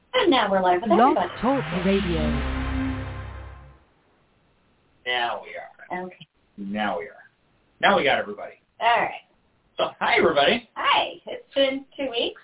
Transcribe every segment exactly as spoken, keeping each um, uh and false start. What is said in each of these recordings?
And now we're live with Blog everybody. Talk Radio. Now we are. Okay. Now we are. Now we got everybody. All right. So, hi, everybody. Hi. It's been two weeks.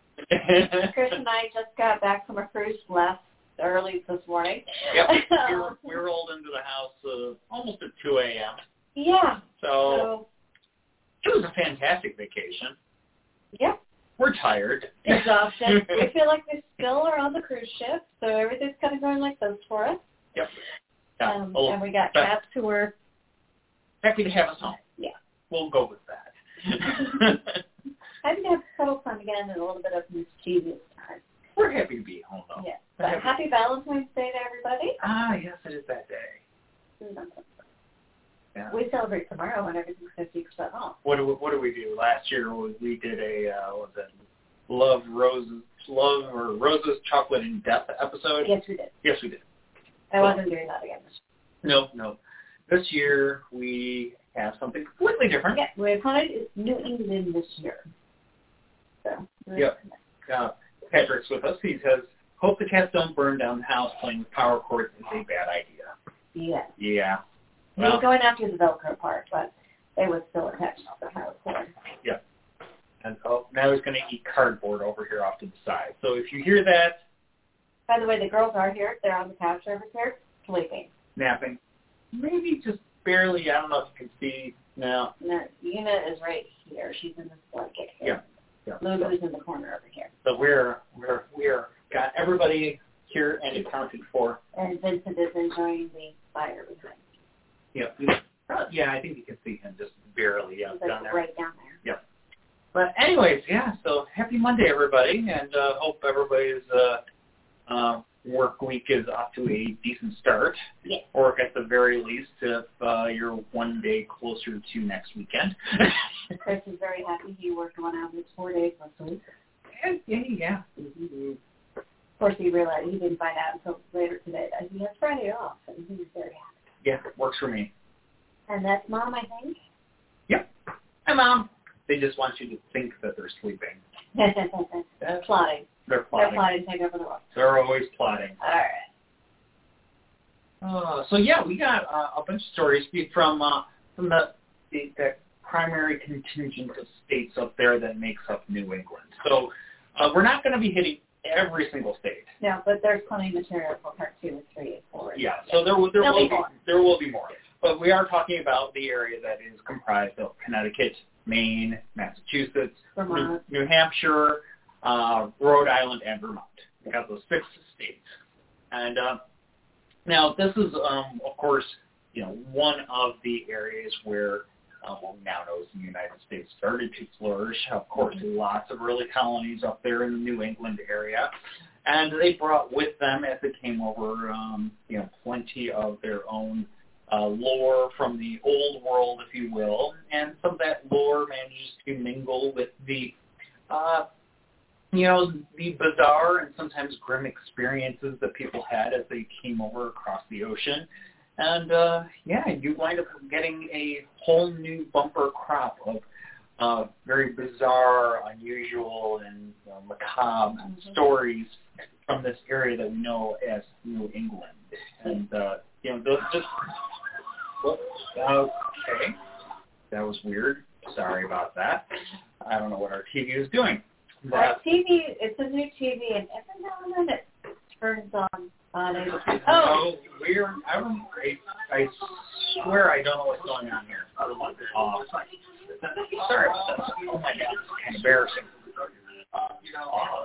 Chris and I just got back from a cruise last early this morning. Yep. we, were, we rolled into the house uh, almost at two a.m. Yeah. So, so, it was a fantastic vacation. Yep. We're tired. Exhausted. We feel like we still are on the cruise ship, so everything's kind of going like this for us. Yep. Yeah. Um, Oh, and we got but cats who were... happy to have us home. Yeah. We'll go with that. Happy to have cuddle time again and a little bit of mischievous time. We're happy to be home, though. Yeah. But happy. happy Valentine's Day to everybody. Ah, yes, it is that day. Mm-hmm. Yeah. We celebrate tomorrow when everything's fifty percent off. What do we, what do we do? Last year we did a uh, what was it, Love Roses, Love or Roses, Chocolate, and Death episode. Yes, we did. Yes, we did. I wasn't doing that again this year. No, no. This year we have something completely different. Yeah, we're kind of New England this year. So. Yep. Uh, Patrick's with us. He says, "Hope the cats don't burn down the house. Playing with power cords is a bad idea." Yeah. Yeah. We Well, were going after the Velcro part, but they were still attached to the power cord. Yeah. And oh, now he's going to eat cardboard over here off to the side. So if you hear that, by the way, the girls are here. They're on the couch over here, sleeping. Napping. Maybe just barely. I don't know if you can see now. No, Una is right here. She's in this blanket here. Yeah. Yeah. Lulu's so, in the corner over here. So we're we're we're got everybody here and accounted for. And Vincent is enjoying the fire behind. Yeah. Uh, yeah, I think you can see him just barely. Yeah, He's down like there. right down there. Yeah. But anyways, yeah. So happy Monday, everybody, and uh, hope everybody's uh, uh, work week is off to a decent start. Yes. Or at the very least, if uh, you're one day closer to next weekend. Chris is very happy. He worked one out of his four days last week. Yeah, yeah, yeah. Mm-hmm. Of course, he realized he didn't find out until later today that he has Friday off, and he was very happy. Yeah, works for me. And that's Mom, I think. Yep. Hi, Mom. They just want you to think that they're sleeping. They're plotting. They're plotting. They're plotting to take over the world. They're always plotting. All right. Uh, so yeah, we got uh, a bunch of stories from uh, from the, the the primary contingent of states up there that makes up New England. So uh, we're not going to be hitting every single state. No, but there's plenty of material for part two and three and four. Yeah, so there will there There'll will be be more. there will be more. But we are talking about the area that is comprised of Connecticut, Maine, Massachusetts, Vermont, New, New Hampshire, uh, Rhode Island, and Vermont. We got those six states. And uh, now this is, um, of course, you know, one of the areas where um, well, now knows the United States started to flourish. Of course, lots of early colonies up there in the New England area. And they brought with them, as they came over, um, you know, plenty of their own uh, lore from the old world, if you will. And some of that lore manages to mingle with the, uh, you know, the bizarre and sometimes grim experiences that people had as they came over across the ocean. And, uh, yeah, you wind up getting a whole new bumper crop of uh, very bizarre, unusual, and you know, macabre mm-hmm. stories from this area that we know as New England. And, uh, you know, those just... Whoops, okay. That was weird. Sorry about that. I don't know what our T V is doing. Our T V, it's a new T V, and every now and then it turns on. on it. Oh! Weird. I, don't, I, I swear I don't know what's going on here. Uh, sorry about that. Oh, my God. It's kind of embarrassing. Uh,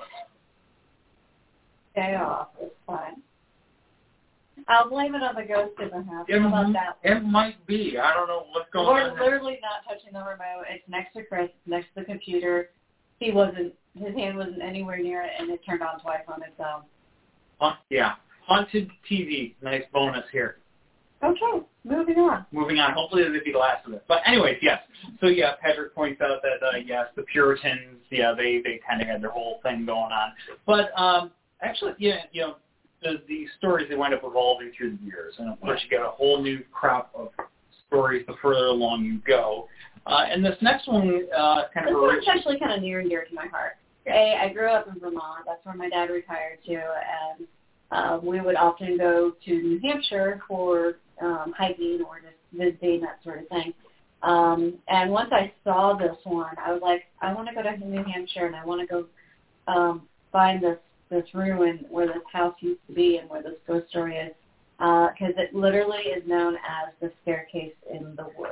Day off. It's fine. I'll blame it on the ghost in the house. It, How about that? It might be. I don't know what's going We're on. We're literally not touching the remote. It's next to Chris, next to the computer. He wasn't, his hand wasn't anywhere near it, and it turned on twice on its own. Uh, yeah. Haunted T V. Nice bonus here. Okay, moving on. Moving on. Hopefully this will be the last of it. But anyways, yes. So, yeah, Patrick points out that, uh, yes, the Puritans, yeah, they, they kind of had their whole thing going on. But um, actually, yeah, you know, the, the stories, they wind up evolving through the years. And, of course, you get a whole new crop of stories the further along you go. Uh, and this next one uh, kind this of... one's actually kind of near and dear to my heart. A, I grew up in Vermont. That's where my dad retired to, and uh, we would often go to New Hampshire for um, hiking or just visiting, that sort of thing. Um, and once I saw this one, I was like, I want to go to New Hampshire, and I want to go um, find this, this ruin where this house used to be and where this ghost story is, because uh, it literally is known as the staircase in the woods.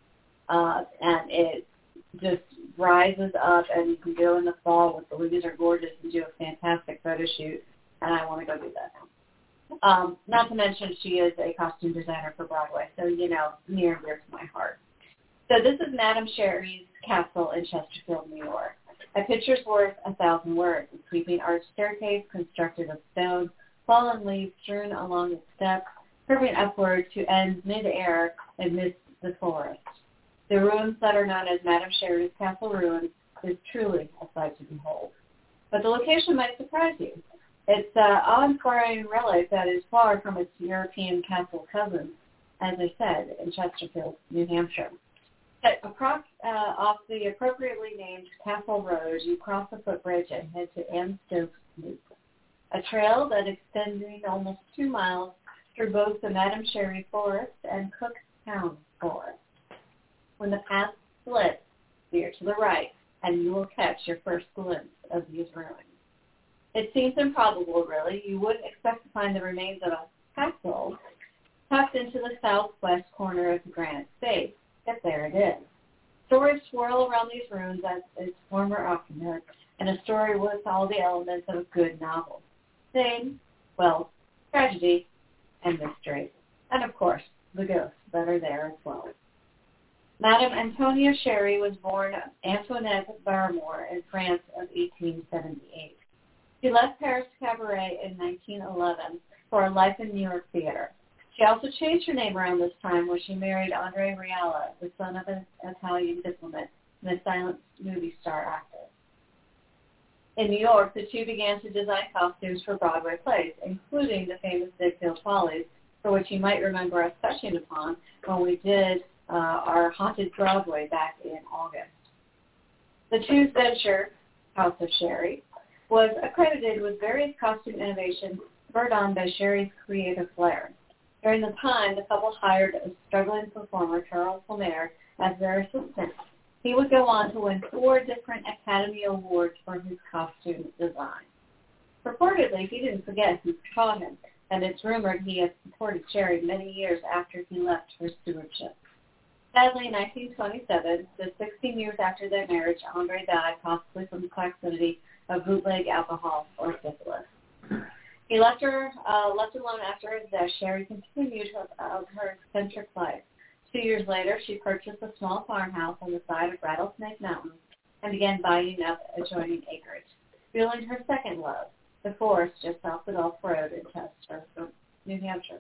Uh, and it just rises up, and you can go in the fall with the leaves are gorgeous and do a fantastic photo shoot, and I want to go do that now. Um, not to mention she is a costume designer for Broadway, so, you know, near and dear to my heart. So this is Madame Sherry's castle in Chesterfield, New York. A picture's worth a thousand words. A sweeping arched staircase constructed of stone, fallen leaves strewn along its steps, curving upward to end mid-air amidst the forest. The ruins that are known as Madame Sherry's Castle Ruins is truly a sight to behold. But the location might surprise you. It's an awe-inspiring relic that is far from its European castle cousin, as I said, in Chesterfield, New Hampshire. Across, uh, off the appropriately named Castle Road, you cross the footbridge and head to Anne Stokes Loop, a trail that extending almost two miles through both the Madame Sherry Forest and Cooktown Forest. When the path splits, veer to the right, and you will catch your first glimpse of these ruins. It seems improbable, really. You wouldn't expect to find the remains of a castle tucked into the southwest corner of the granite space, yet there it is. Stories swirl around these ruins as its former occupant, and a story with all the elements of a good novel. Fame, wealth, tragedy, and mystery. And, of course, the ghosts that are there as well. Madame Antonia Sherry was born Antoinette Barrymore in France of eighteen seventy-eight. She left Paris Cabaret in nineteen eleven for a life in New York theater. She also changed her name around this time when she married Andre Riala, the son of an Italian diplomat and a silent movie star actor. In New York, the two began to design costumes for Broadway plays, including the famous Ziegfeld Follies, for which you might remember us touching upon when we did uh, our Haunted Broadway back in August. The two's venture, House of Sherry, was accredited with various costume innovations spurred on by Sherry's creative flair. During the time, the couple hired a struggling performer, Charles Lemaire, as their assistant. He would go on to win four different Academy Awards for his costume design. Purportedly, he didn't forget who taught him, and it's rumored he had supported Sherry many years after he left for stewardship. Sadly, in nineteen twenty-seven, just sixteen years after their marriage, Andre died, possibly from the proximity of bootleg alcohol or syphilis. He left her uh, left alone after his death. Sherry continued her, uh, her eccentric life. Two years later, she purchased a small farmhouse on the side of Rattlesnake Mountain and began buying up adjoining acreage, fueling her second love, the forest just off the Gulf Road in Chester, New Hampshire.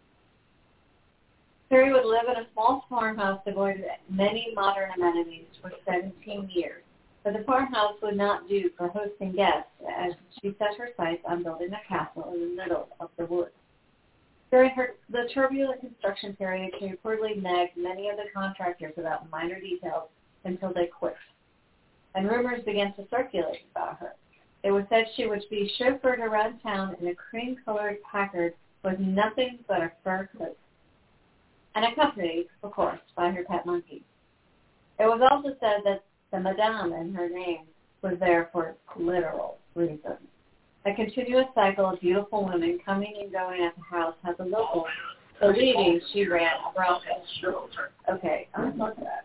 Sherry would live in a small farmhouse devoid of many modern amenities for seventeen years. But the farmhouse would not do for hosting guests, as she set her sights on building a castle in the middle of the woods. During her, the turbulent construction period, she reportedly nagged many of the contractors about minor details until they quit. And rumors began to circulate about her. It was said she would be chauffeured around town in a cream-colored Packard with nothing but a fur coat, and accompanied, of course, by her pet monkey. It was also said that the Madame in her name was there for literal reasons. A continuous cycle of beautiful women coming and going at the house had the locals believing she ran a brothel. Okay, I'm looking at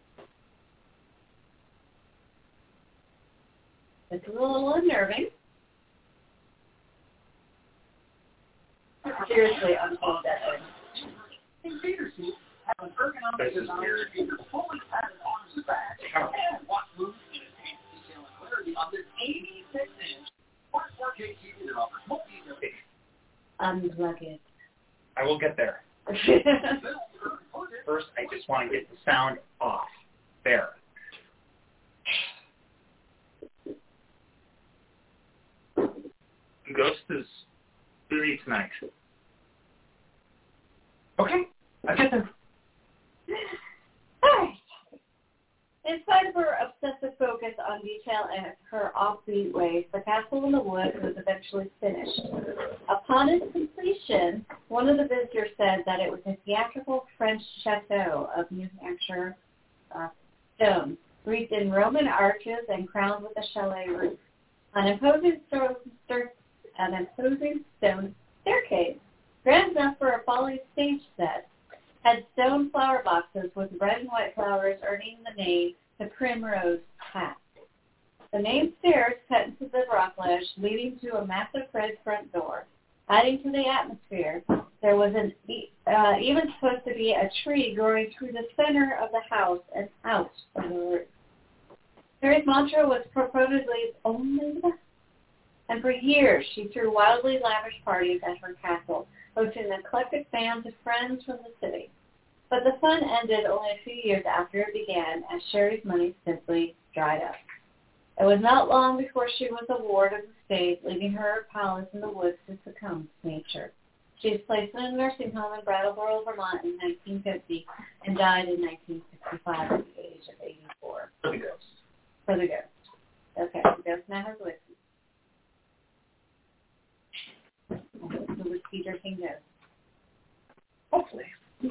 it. It's a little unnerving. Seriously, I'm so dead. This is weird. Unplug it. I will get there. First, I just want to get the sound off. There. Ghost is busy tonight. Okay, I'll get there. All right. In spite of her obsessive focus on detail and her offbeat ways, the castle in the woods was eventually finished. Upon its completion, one of the visitors said that it was a theatrical French chateau of New Hampshire uh, stone, wreathed in Roman arches and crowned with a chalet roof. An imposing, stone, an imposing stone staircase, grand enough for a falling stage set, had stone flower boxes with red and white flowers earning the name the Primrose Path. The main stairs cut into the rock ledge, leading to a massive red front door. Adding to the atmosphere, there was an uh, even supposed to be a tree growing through the center of the house and out of the roof. Mary's mantra was purportedly only the best. And for years, she threw wildly lavish parties at her castle, hosting eclectic bands of friends from the city. But the fun ended only a few years after it began, as Sherry's money simply dried up. It was not long before she was a ward of the state, leaving her palace in the woods to succumb to nature. She was placed in a nursing home in Brattleboro, Vermont in nineteen fifty and died in nineteen sixty-five at the age of eighty-four. For the ghost. For the ghost. Okay, the ghost now has whiskey. The whiskey drinking ghost. Hopefully.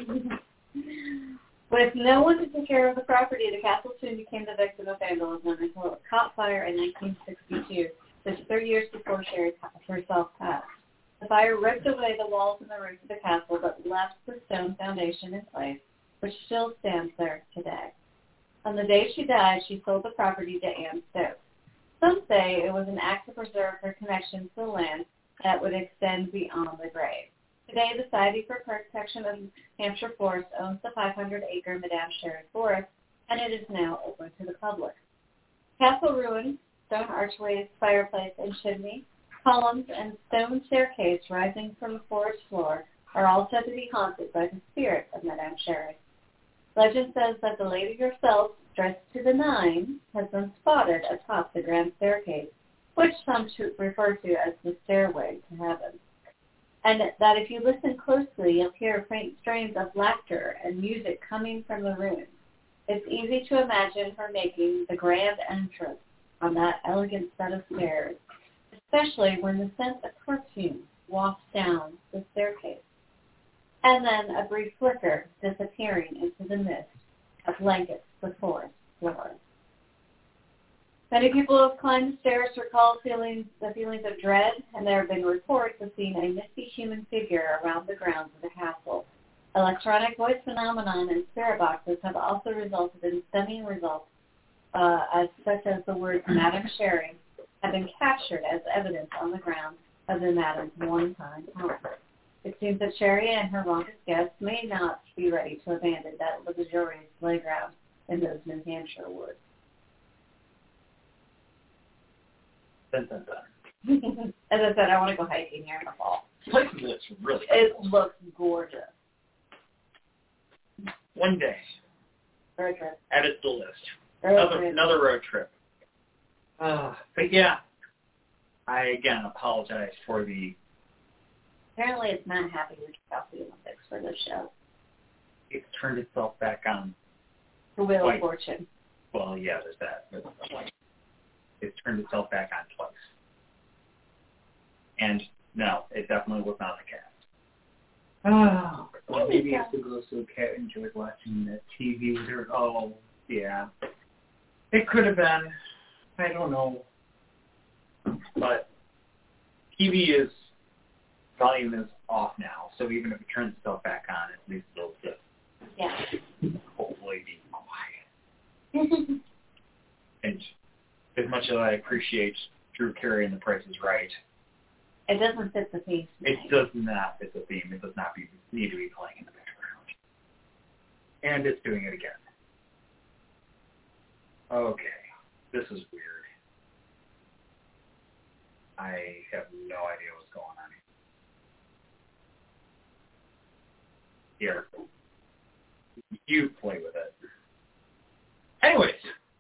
With no one to take care of the property, the castle soon became the victim of vandalism until it caught fire in nineteen sixty-two, just three years before Sherry herself passed. The fire ripped away the walls and the roof of the castle, but left the stone foundation in place, which still stands there today. On the day she died, she sold the property to Anne Stokes. Some say it was an act to preserve her connection to the land that would extend beyond the grave. Today, the Society for Protection of Hampshire Forests owns the five hundred acre Madame Sherry Forest, and it is now open to the public. Castle ruins, stone archways, fireplace, and chimney, columns, and stone staircase rising from the forest floor are all said to be haunted by the spirit of Madame Sherry. Legend says that the lady herself, dressed to the nines, has been spotted atop the grand staircase, which some refer to as the stairway to heaven. And that if you listen closely, you'll hear faint strains of laughter and music coming from the ruins. It's easy to imagine her making the grand entrance on that elegant set of stairs, especially when the scent of perfume wafts down the staircase. And then a brief flicker disappearing into the mist that blankets the forest floor. Many people have climbed the stairs to recall feelings, the feelings of dread, and there have been reports of seeing a misty human figure around the grounds of the castle. Electronic voice phenomenon and spirit boxes have also resulted in stunning results, uh, as such as the words Madame Sherry have been captured as evidence on the ground of the Madame's one-time home. It seems that Sherry and her longest guests may not be ready to abandon that luxurious playground in those New Hampshire woods. Dun, dun, dun. As I said, I want to go hiking here in the fall. This place looks really It cool. looks gorgeous. One day. Road trip. Add it to the list. Road Another trip. another road trip. Uh, but yeah, I again apologize for the. Apparently, it's not happy to kick off the Olympics for this show. It's turned itself back on. The Wheel Twice. of Fortune. Well, yeah, there's that. There's twice. It's turned itself back on twice. And no, it definitely was not the cast. Oh, well, maybe it's because the cat enjoyed watching the T V with her. Oh, yeah. It could have been. I don't know. But T V is, volume is off now, so even if it turns itself back on, at least it'll just Yeah. hopefully be quiet. And as much as I appreciate Drew Carey and The Price is Right, It doesn't fit the theme. it does not fit the theme. It does not be, need to be playing in the background. And it's doing it again. Okay. This is weird. I have no idea what's going on here. Here. You play with it. Anyways.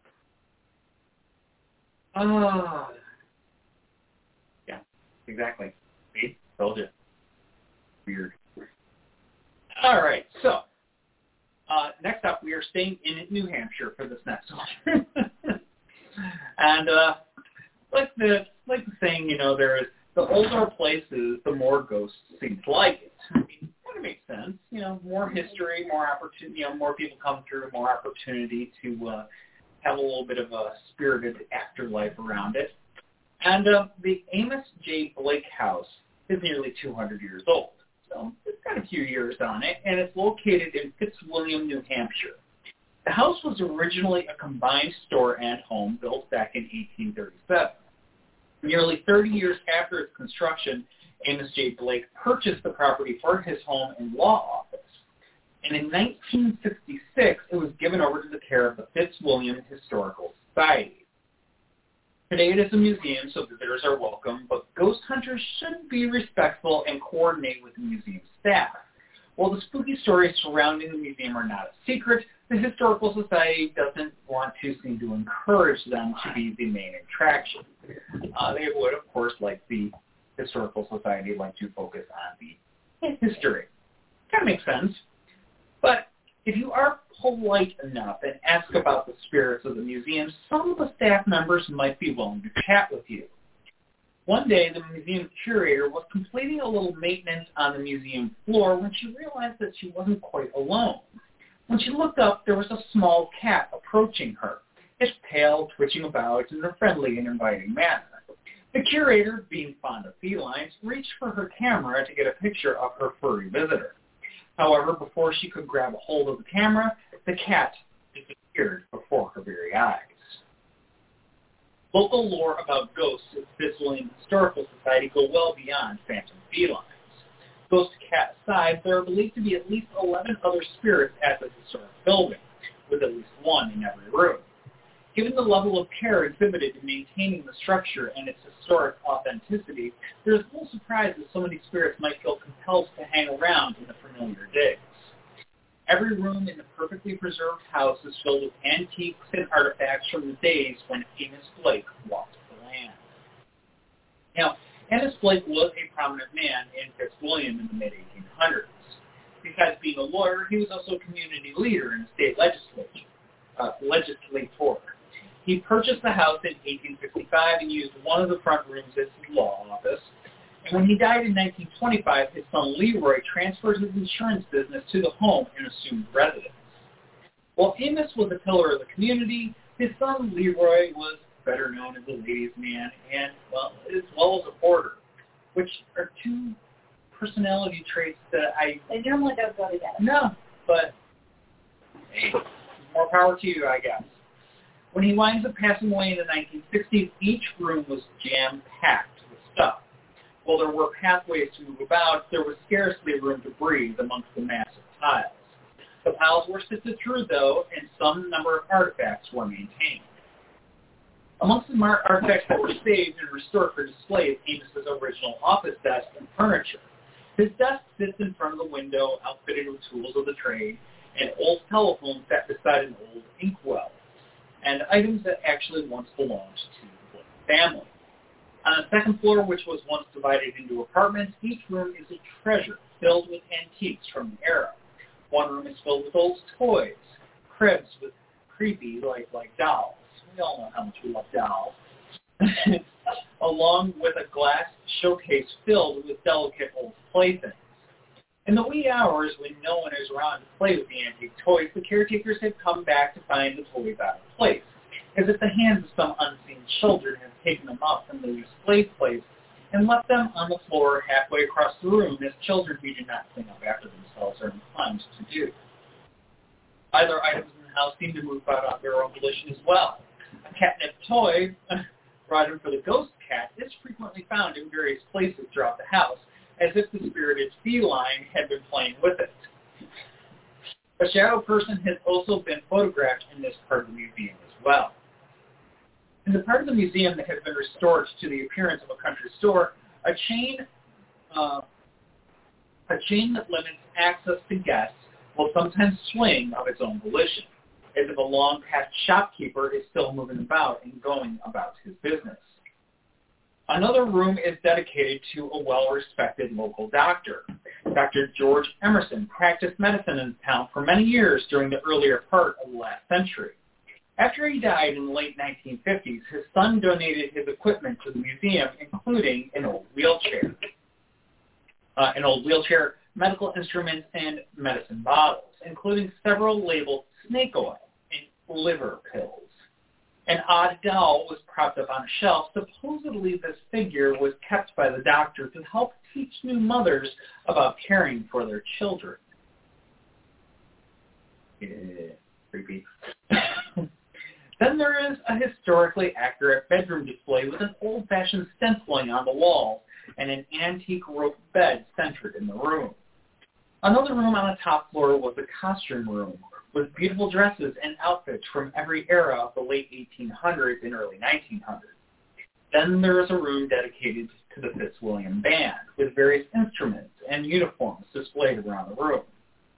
Uh, yeah, exactly. See? Told you. Weird. All right, so uh, next up, we are staying in New Hampshire for this next one. and uh, like the like the saying, you know, there is the older places, the more ghosts seem to like it. I mean, kind of makes sense. You know, more history, more opportunity. You know, more people come through, more opportunity to uh, have a little bit of a spirited afterlife around it. And uh, the Amos J. Blake House is nearly two hundred years old. So it's got a few years on it, and it's located in Fitzwilliam, New Hampshire. The house was originally a combined store and home built back in eighteen thirty-seven. Nearly thirty years after its construction, Amos J. Blake purchased the property for his home and law office. And in nineteen sixty-six, it was given over to the care of the Fitzwilliam Historical Society. Today it is a museum, so visitors are welcome, but ghost hunters should be respectful and coordinate with the museum staff. While the spooky stories surrounding the museum are not a secret, the Historical Society doesn't want to seem to encourage them to be the main attraction. Uh, they would, of course, like the Historical Society, like to focus on the history. Kind of makes sense. But if you are polite enough and ask about the spirits of the museum, some of the staff members might be willing to chat with you. One day, the museum curator was completing a little maintenance on the museum floor when she realized that she wasn't quite alone. When she looked up, there was a small cat approaching her, its tail twitching about in a friendly and inviting manner. The curator, being fond of felines, reached for her camera to get a picture of her furry visitor. However, before she could grab a hold of the camera, the cat disappeared before her very eyes. Local lore about ghosts at Fitzwilliam Historical Society go well beyond phantom felines. Ghost cat aside, there are believed to be at least eleven other spirits at the historic building, with at least one in every room. Given the level of care exhibited in maintaining the structure and its historic authenticity, there is little surprise that so many spirits might feel compelled to hang around in the familiar digs. Every room in the perfectly preserved house is filled with antiques and artifacts from the days when Amos Blake walked the land. Now, Amos Blake was a prominent man in Fitzwilliam in the mid eighteen hundreds. Besides being a lawyer, he was also a community leader in the state legislature. Uh, legislator. He purchased the house in eighteen fifty-five and used one of the front rooms as his law office. And when he died in nineteen twenty-five, his son Leroy transferred his insurance business to the home and assumed residence. While Amos was a pillar of the community, his son Leroy was better known as a ladies' man and, well, as well as a hoarder, which are two personality traits that I... They normally don't go together. No, but hey, more power to you, I guess. When he winds up passing away in the nineteen sixties, each room was jam-packed with stuff. While there were pathways to move about, there was scarcely room to breathe amongst the massive piles. The piles were sifted through, though, and some number of artifacts were maintained. Amongst the mar- artifacts that were saved and restored for display is Amos's original office desk and furniture. His desk sits in front of the window, outfitted with tools of the trade, and old telephone sat beside an old inkwell, and items that actually once belonged to the Blake family. On the second floor, which was once divided into apartments, each room is a treasure filled with antiques from the era. One room is filled with old toys, cribs with creepy, like, like dolls. We all know how much we love dolls. Along with a glass showcase filled with delicate old playthings. In the wee hours when no one is around to play with the antique toys, the caretakers have come back to find the toys out of place, as if the hands of some unseen children have taken them up from the display place and left them on the floor halfway across the room, as children who do not clean up after themselves are inclined to do. Other items in the house seem to move about on their own volition as well. A catnip toy, brought in for the ghost cat, is frequently found in various places throughout the house, as if the spirited feline had been playing with it. A shadow person has also been photographed in this part of the museum as well. In the part of the museum that has been restored to the appearance of a country store, a chain, uh, a chain that limits access to guests will sometimes swing of its own volition, as if a long-past shopkeeper is still moving about and going about his business. Another room is dedicated to a well-respected local doctor. Doctor George Emerson practiced medicine in the town for many years during the earlier part of the last century. After he died in the late nineteen fifties, his son donated his equipment to the museum, including an old wheelchair, uh, an old wheelchair, medical instruments, and medicine bottles, including several labeled snake oil and liver pills. An odd doll was propped up on a shelf. Supposedly, this figure was kept by the doctor to help teach new mothers about caring for their children. Yeah, creepy. Then there is a historically accurate bedroom display with an old-fashioned stenciling on the wall and an antique rope bed centered in the room. Another room on the top floor was the costume room, with beautiful dresses and outfits from every era of the late eighteen hundreds and early nineteen hundreds. Then there is a room dedicated to the Fitzwilliam Band, with various instruments and uniforms displayed around the room.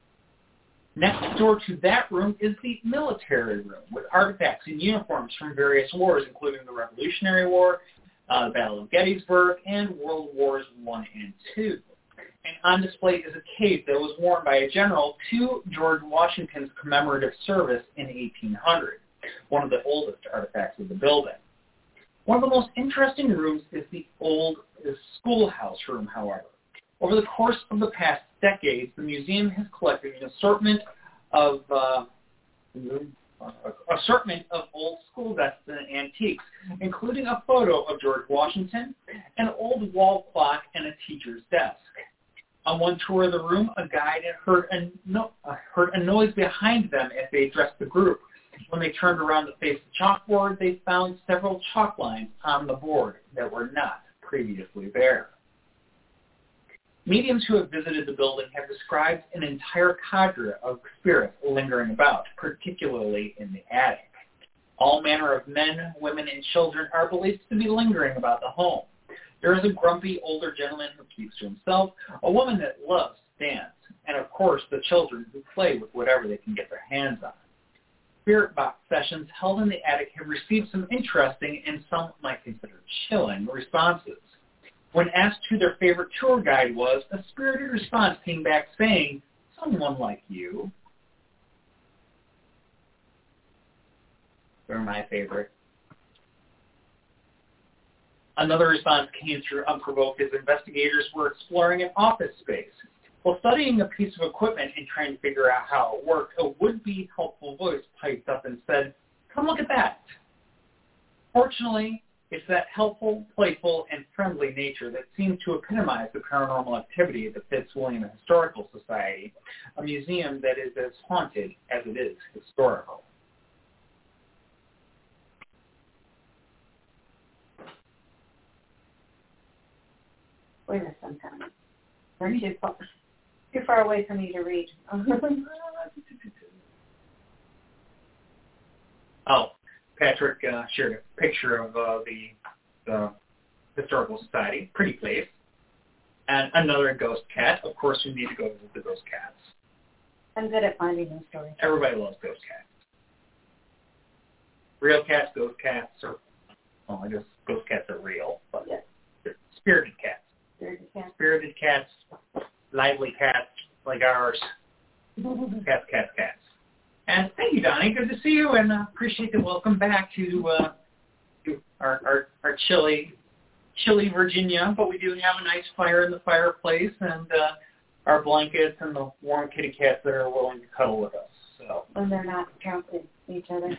Next door to that room is the military room, with artifacts and uniforms from various wars, including the Revolutionary War, uh, the Battle of Gettysburg, and World Wars One and Two. And on display is a cape that was worn by a general to George Washington's commemorative service in eighteen hundred, one of the oldest artifacts of the building. One of the most interesting rooms is the old is schoolhouse room, however. Over the course of the past decades, the museum has collected an assortment of uh, assortment of old school desks and antiques, including a photo of George Washington, an old wall clock, and a teacher's desk. On one tour of the room, a guide heard a, no, uh, heard a noise behind them as they addressed the group. When they turned around to face the chalkboard, they found several chalk lines on the board that were not previously there. Mediums who have visited the building have described an entire cadre of spirits lingering about, particularly in the attic. All manner of men, women, and children are believed to be lingering about the home. There is a grumpy older gentleman who keeps to himself, a woman that loves to dance, and of course the children who play with whatever they can get their hands on. Spirit box sessions held in the attic have received some interesting and some might consider chilling responses. When asked who their favorite tour guide was, a spirited response came back saying, "Someone like you." They're my favorite. Another response came through unprovoked as investigators were exploring an office space. While studying a piece of equipment and trying to figure out how it worked, a would-be helpful voice piped up and said, "Come look at that." Fortunately, it's that helpful, playful, and friendly nature that seems to epitomize the paranormal activity at the Fitzwilliam Historical Society, a museum that is as haunted as it is historical. Wait a second. They're too far, too far away for me to read. Oh, Patrick uh, shared a picture of uh, the, the Historical Society, pretty place, and another ghost cat. Of course, we need to go visit the ghost cats. I'm good at finding those stories. Everybody loves ghost cats. Real cats, ghost cats, or, well, I guess ghost cats are real, but yes. They're spirited cats. Spirited cats. Spirited cats, lively cats like ours. Cats, cats, cats. And thank you, Donnie. Good to see you, and uh, appreciate the welcome back to, uh, to our, our, our chilly, chilly Virginia. But we do have a nice fire in the fireplace, and uh, our blankets, and the warm kitty cats that are willing to cuddle with us. So when they're not tromping each other.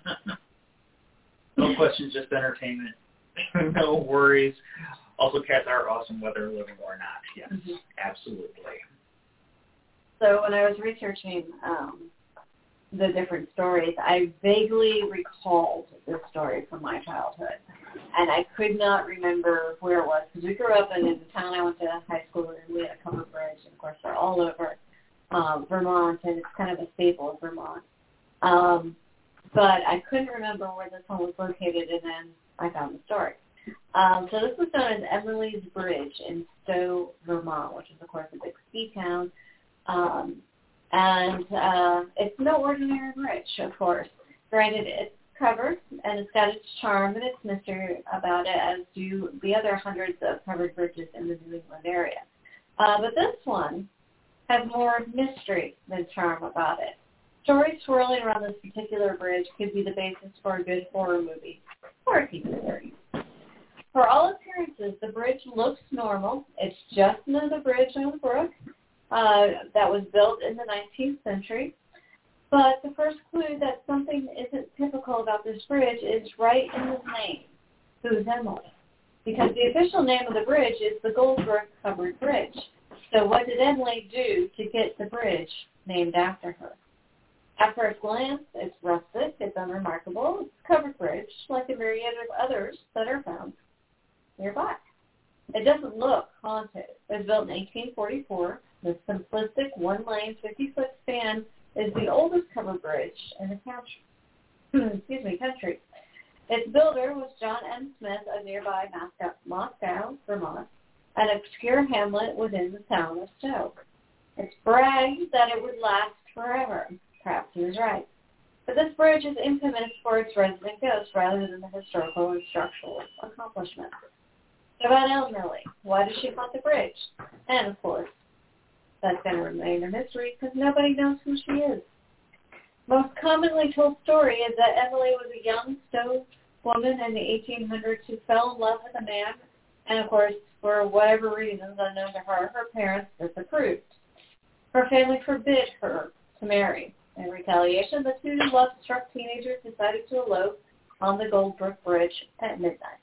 No questions, just entertainment. No worries. Also, cats are awesome whether living or not. Yes, mm-hmm. Absolutely. So when I was researching um, the different stories, I vaguely recalled this story from my childhood. And I could not remember where it was, because we grew up in, in the town I went to high school in. We had a covered bridge, and of course they're all over um, Vermont, and it's kind of a staple of Vermont. Um, but I couldn't remember where this one was located, and then I found the story. Um, so this was known as Emily's Bridge in Stowe, Vermont, which is, of course, a big ski town. Um, and uh, it's no ordinary bridge, of course. Granted, it's covered, and it's got its charm and its mystery about it, as do the other hundreds of covered bridges in the New England area. Uh, but this one has more mystery than charm about it. Stories swirling around this particular bridge could be the basis for a good horror movie or a T V series. For all appearances, the bridge looks normal. It's just another bridge on the brook uh, that was built in the nineteenth century. But the first clue that something isn't typical about this bridge is right in the name. Who's Emily? Because the official name of the bridge is the Goldbrook Covered Bridge. So what did Emily do to get the bridge named after her? At first glance, it's rustic, it's unremarkable, it's a covered bridge, like a myriad of others that are found nearby. It doesn't look haunted. It was built in eighteen forty-four. The simplistic one-lane, fifty-foot span is the oldest covered bridge in the country. Excuse me, country. Its builder was John M. Smith of nearby Moscow, Moscow, Vermont, an obscure hamlet within the town of Stowe. It's bragged that it would last forever. Perhaps he was right. But this bridge is infamous for its resident ghost rather than the historical and structural accomplishments. So about Emily, why does she haunt the bridge? And, of course, that's going to remain a mystery because nobody knows who she is. Most commonly told story is that Emily was a young Stowe woman in the eighteen hundreds who fell in love with a man, and, of course, for whatever reasons unknown to her, her parents disapproved. Her family forbid her to marry. In retaliation, the two love-struck teenagers decided to elope on the Goldbrook Bridge at midnight.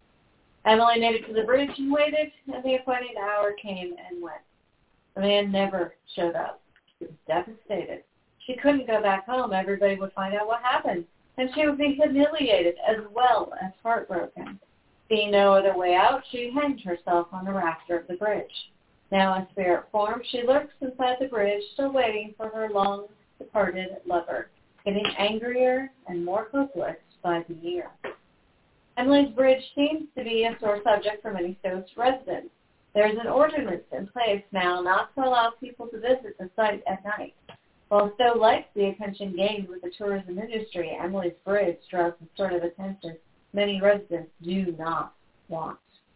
Emily made it to the bridge and waited, and the appointed hour came and went. The man never showed up. She was devastated. She couldn't go back home. Everybody would find out what happened, and she would be humiliated as well as heartbroken. Seeing no other way out, she hanged herself on the rafter of the bridge. Now in spirit form, she lurks inside the bridge, still waiting for her long-departed lover, getting angrier and more hopeless by the year. Emily's Bridge seems to be a sore subject for many Stowe residents. There's an ordinance in place now not to allow people to visit the site at night. While Stowe likes the attention gained with the tourism industry, Emily's Bridge draws the sort of attention many residents do not want.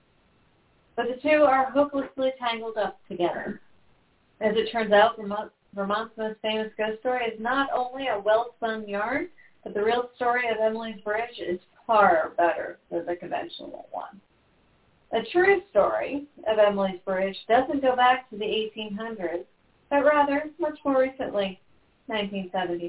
But the two are hopelessly tangled up together. As it turns out, Vermont, Vermont's most famous ghost story is not only a well-spun yarn, but the real story of Emily's Bridge is far better than the conventional one. A true story of Emily's Bridge doesn't go back to the eighteen hundreds, but rather much more recently, nineteen seventies.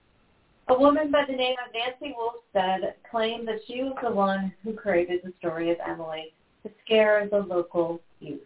A woman by the name of Nancy Wolfstead claimed that she was the one who created the story of Emily to scare the local youth.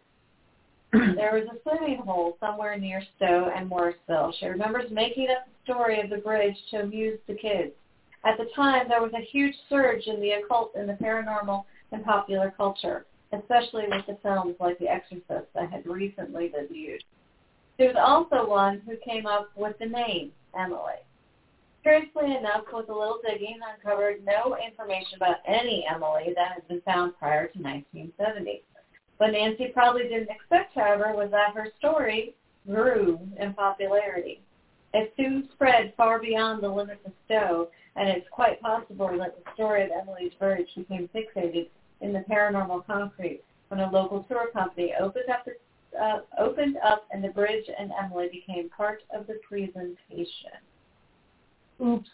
There was a swimming hole somewhere near Stowe and Morrisville. She remembers making up the story of the bridge to amuse the kids. At the time, there was a huge surge in the occult and the paranormal in popular culture, especially with the films like The Exorcist that had recently debuted. She was also one who came up with the name Emily. Curiously enough, with a little digging, uncovered no information about any Emily that had been found prior to nineteen seventy. What Nancy probably didn't expect, however, was that her story grew in popularity. It soon spread far beyond the limits of Stowe, and it's quite possible that the story of Emily's Bridge became fixated in the paranormal concrete when a local tour company opened up, the, uh, opened up and the bridge and Emily became part of the presentation. Oops.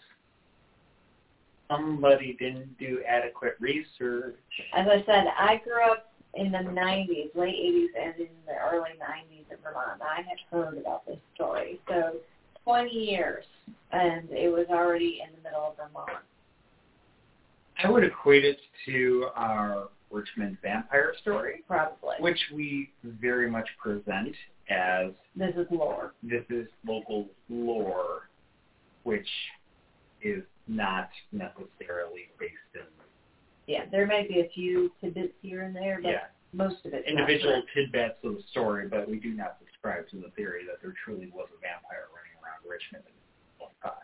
Somebody didn't do adequate research. As I said, I grew up in the nineties, late eighties, and in the early nineties in Vermont. I had heard about this story. So twenty years, and it was already in the middle of Vermont. I would equate it to our Richmond vampire story. Probably. Which we very much present as... This is lore. This is local lore, which is not necessarily based in... Yeah, there may be a few tidbits here and there, but yeah. most of it is individual tidbits of the story, but we do not subscribe to the theory that there truly was a vampire running around Richmond at one time.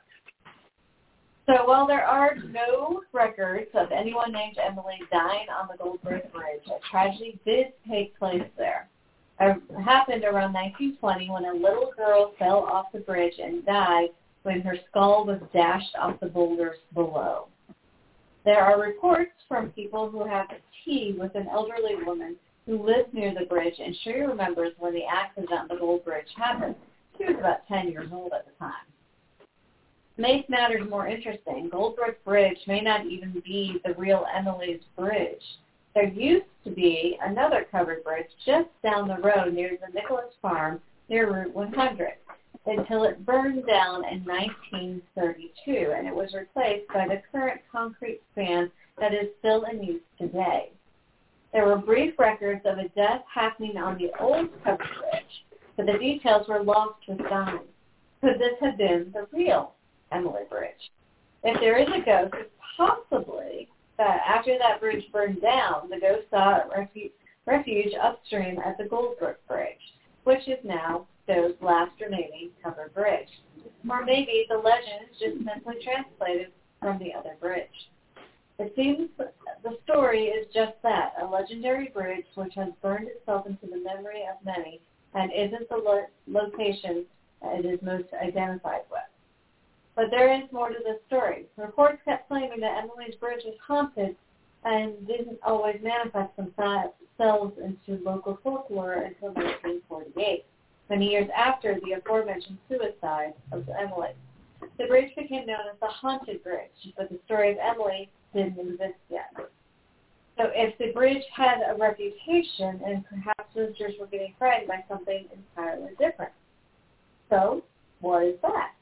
So while there are no records of anyone named Emily dying on the Goldbrook Bridge, a tragedy did take place there. It happened around nineteen twenty when a little girl fell off the bridge and died when her skull was dashed off the boulders below. There are reports from people who have tea with an elderly woman who who lives near the bridge, and she remembers when the accident on the Gold Bridge happened. She was about ten years old at the time. To make matters more interesting, Goldbrook Bridge may not even be the real Emily's Bridge. There used to be another covered bridge just down the road near the Nicholas Farm near Route one hundred until it burned down in nineteen thirty-two, and it was replaced by the current concrete span that is still in use today. There were brief records of a death happening on the old covered bridge, but the details were lost with time. Could this have been the real Emily Bridge? If there is a ghost, it's possibly that after that bridge burned down, the ghost sought refuge, refuge upstream at the Goldbrook Bridge, which is now Stowe's last remaining covered bridge. Or maybe the legend is just simply translated from the other bridge. It seems the story is just that, a legendary bridge which has burned itself into the memory of many and isn't the lo- location it is most identified with. But there is more to this story. Reports kept claiming that Emily's Bridge was haunted and didn't always manifest themselves into local folklore until nineteen forty-eight, many years after the aforementioned suicide of Emily. The bridge became known as the Haunted Bridge, but the story of Emily didn't exist yet. So if the bridge had a reputation, and perhaps visitors were getting frightened by something entirely different. So, what is that?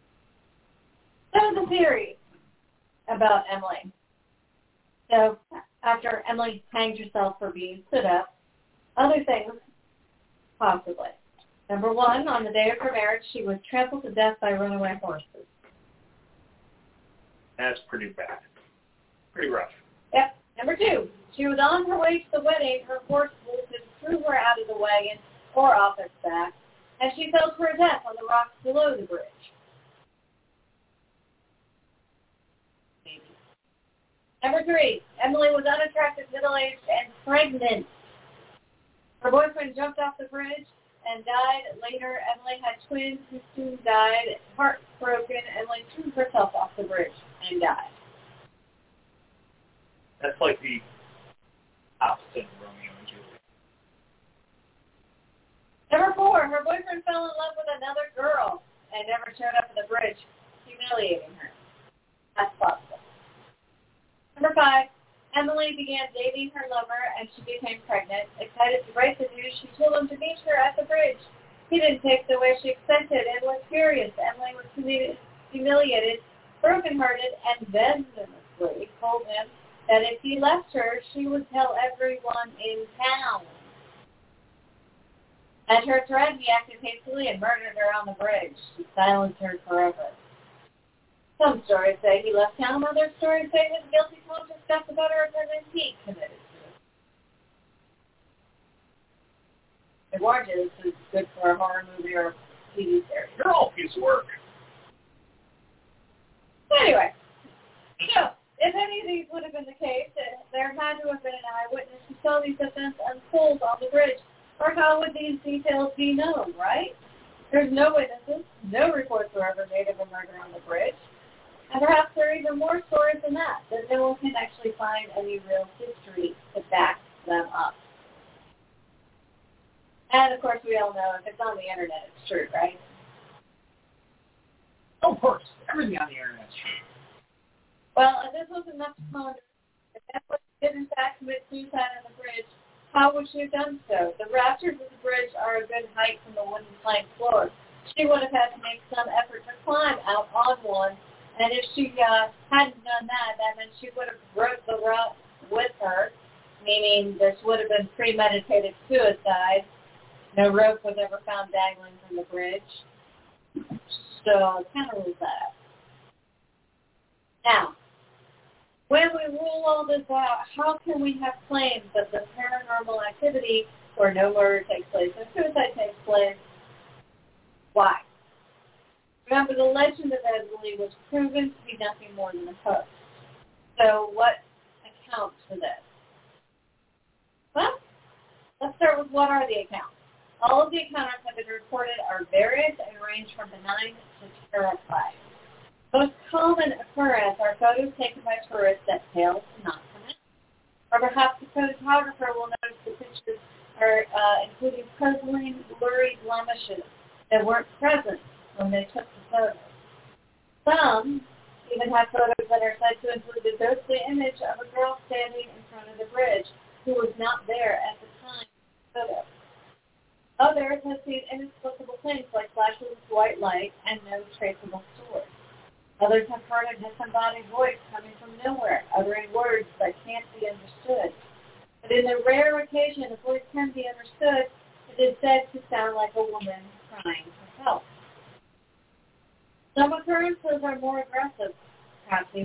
So the theory about Emily. So after Emily hanged herself for being stood up, other things, possibly. Number one, on the day of her marriage, she was trampled to death by runaway horses. That's pretty bad. Pretty rough. Yep. Number two, she was on her way to the wedding. Her horse bolted, threw her out of the wagon or off its back, and she fell to her death on the rocks below the bridge. Number three, Emily was unattractive, middle-aged, and pregnant. Her boyfriend jumped off the bridge and died. Later, Emily had twins who soon died. Heartbroken, Emily threw herself off the bridge and died. That's like the opposite of Romeo and Juliet. Number four, her boyfriend fell in love with another girl and never showed up at the bridge, humiliating her. That's possible. Number five, Emily began dating her lover and she became pregnant. Excited to break the news, she told him to meet her at the bridge. He didn't take the way she expected and was furious. Emily was humiliated, brokenhearted, and vehemently told him that if he left her, she would tell everyone in town. At her threat, he acted hastily and murdered her on the bridge. He silenced her forever. Some stories say he left town. Other stories say his guilty conscience got the better of him and he committed suicide. I warned you, this is good for a horror movie or T V series. You're all piece of work. Anyway, so if any of these would have been the case, there had to have been an eyewitness who saw these events unfold on the bridge. Or how would these details be known, right? There's no witnesses. No reports were ever made of a murder on the bridge. And perhaps there are even more stories than that, that no one can actually find any real history to back them up. And, of course, we all know if it's on the Internet, it's true, right? Oh, of course. Everything on the Internet is true. Well, if this was enough to ponder, if Emily did, in fact, commit suicide on the bridge, how would she have done so? The rafters of the bridge are a good height from the wooden plank floor. She would have had to make some effort to climb out on one. And if she uh, hadn't done that, that meant she would have broke the rope with her, meaning this would have been premeditated suicide. No rope was ever found dangling from the bridge. So it kind of rules that out. Now, when we rule all this out, how can we have claims that the paranormal activity where no murder takes place and suicide takes place? Why? Remember, the legend of Emily was proven to be nothing more than a hoax. So what accounts for this? Well, let's start with what are the accounts. All of the accounts that have been reported are various and range from benign to terrifying. Most common occurrence are photos taken by tourists that fail to not come in. Or perhaps the photographer will notice the pictures are uh, including puzzling, blurry blemishes that weren't present when they took the photo. Some even have photos that are said to include the ghostly image of a girl standing in front of the bridge who was not there at the time of the photo. Others have seen inexplicable things like flashes of white light and no traceable source. Others have heard a disembodied voice coming from nowhere, uttering words that can't be understood. But in the rare occasion a voice can be understood, it is said to sound like a woman crying for help. Some occurrences are more aggressive, passing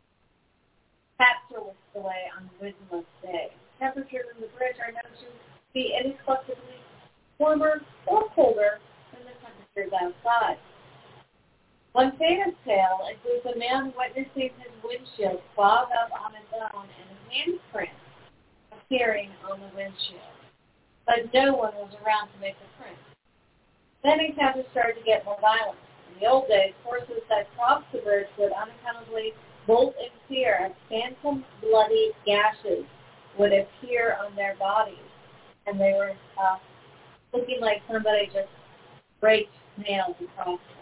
cats are whisked away on a windless day. Temperatures in the bridge are known to be inexplicably warmer or colder than the temperatures outside. One famous tale includes a man witnessing his windshield fog up on its own and his handprint appearing on the windshield. But no one was around to make the print. Then encounters started to get more violent. In the old days, horses that crossed the bridge would unaccountably bolt in fear as phantom bloody gashes would appear on their bodies, and they were uh, looking like somebody just raked nails across them.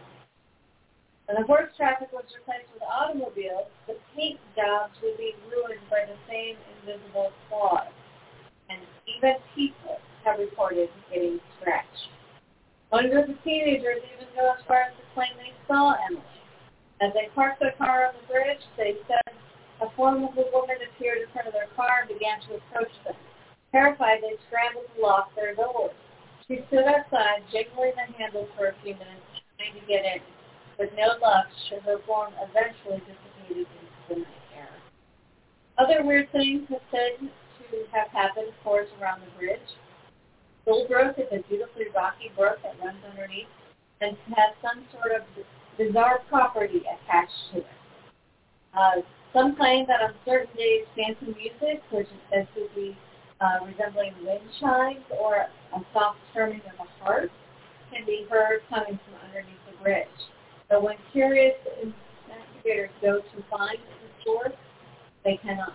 When the horse traffic was replaced with automobiles, the paint jobs would be ruined by the same invisible claws, and even people have reported getting scratched. One group of teenagers even go as far as to claim they saw Emily. As they parked their car on the bridge, they said a form of a woman appeared in front of their car and began to approach them. Terrified, they scrambled to lock their doors. She stood outside, jiggling the handle for a few minutes, trying to get in. With no luck, her form eventually dissipated into the night air. Other weird things have said to have happened, of course, around the bridge. Bull Brook is a beautifully rocky brook that runs underneath and has some sort of bizarre property attached to it. Uh, some claim that on certain days, phantom music, which is said to be uh, resembling wind chimes or a soft strumming of a harp, can be heard coming from underneath the bridge. But when curious investigators go to find the source, they cannot.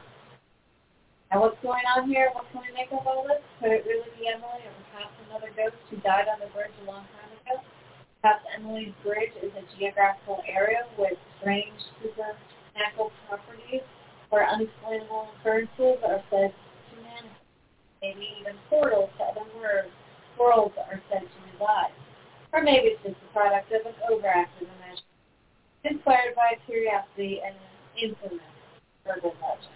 Now, what's going on here? What can we make of all this? Could it really be Emily or perhaps another ghost who died on the bridge a long time ago? Perhaps Emily's Bridge is a geographical area with strange supernatural properties where unexplainable occurrences are said to manifest. Maybe even portals to other worlds, worlds are said to reside. Or maybe it's just the product of an overactive imagination, inspired by curiosity and an infamous urban legend.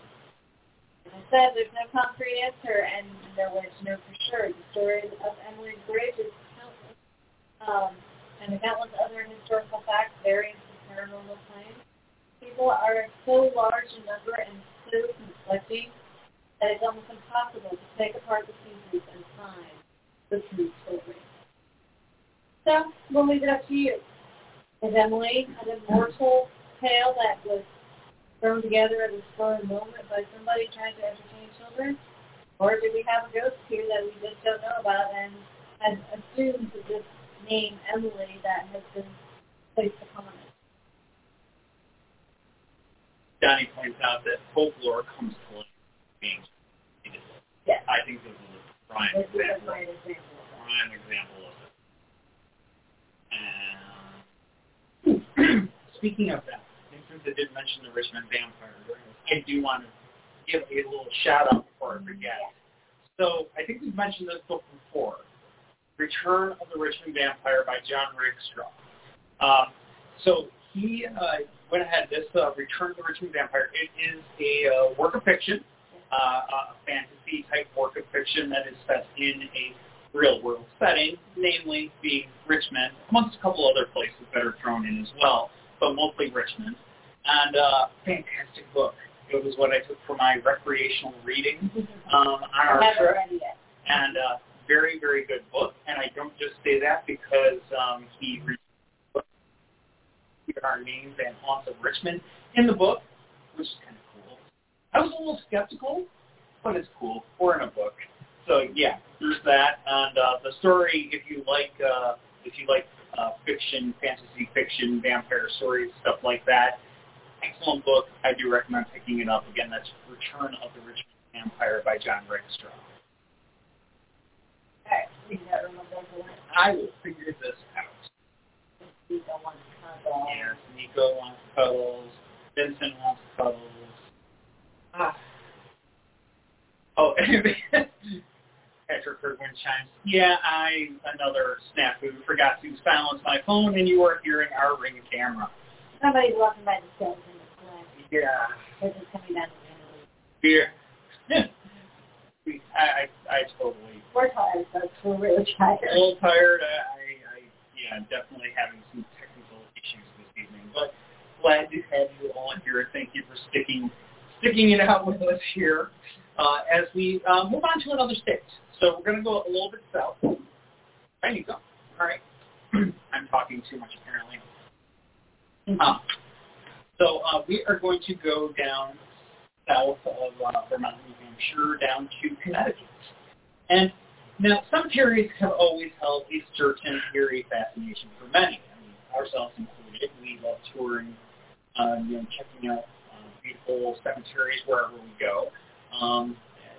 As I said, there's no concrete answer, and there was no for sure. The story of Emily's Bridge is countless, um, and the countless other historical facts varying from paranormal claims. People are so large in number and so conflicting that it's almost impossible to take apart the pieces and find the true story. So, we'll leave it up to you. Is Emily an immortal tale that was thrown together at a spur moment by somebody trying to entertain children? Or do we have a ghost here that we just don't know about and has assumed this name Emily that has been placed upon it? Donnie points out that folklore comes to life being repeated. Yes. I think this is a prime This example. is a great example of that. Prime example of it. And speaking of that, since I did mention the Richmond Vampire, I do want to give a little shout out before I forget. So I think we've mentioned this book before, Return of the Richmond Vampire by John Ragshaw. Um, so he uh, went ahead, this uh, Return of the Richmond Vampire, it is a uh, work of fiction, uh, a fantasy type work of fiction that is set in a real world setting, namely being Richmond, amongst a couple other places that are thrown in as well, but mostly Richmond. And uh, fantastic book. It was what I took for my recreational reading um, on our trip. And uh, very, very good book. And I don't just say that because um, he reads our names and haunts of Richmond in the book, which is kind of cool. I was a little skeptical, but it's cool. We're in a book. So yeah, there's that. And uh, the story, if you like, uh, if you like uh, fiction, fantasy fiction, vampire stories, stuff like that, excellent book. I do recommend picking it up. Again, that's Return of the Richmond Empire by John Rakestraw. Okay, you gotta remember the one. I will figure this out. Nico wants cuddles. Yes, Nico wants cuddles. Vincent wants cuddles. Ah. Oh, Patrick Kirkman chimes. Yeah, I another snafu. Forgot to silence my phone, and you are hearing our Ring camera. Somebody's walking by the stairs in the flat. Yeah. They're just coming down the Yeah. I, I I totally. We're tired, folks. We're really tired. A little tired. I, I, I yeah, definitely having some technical issues this evening, but glad to have you all here. Thank you for sticking sticking it out with us here uh, as we uh, move on to another state. So we're going to go a little bit south. There you go. All right. I'm talking too much apparently. Mm-hmm. Um, so uh, we are going to go down south of uh, Vermont, New Hampshire, down to Connecticut. And now, cemeteries have always held a certain eerie fascination for many. I mean, ourselves included. We love touring, uh, you know, checking out uh, beautiful cemeteries wherever we go. Um,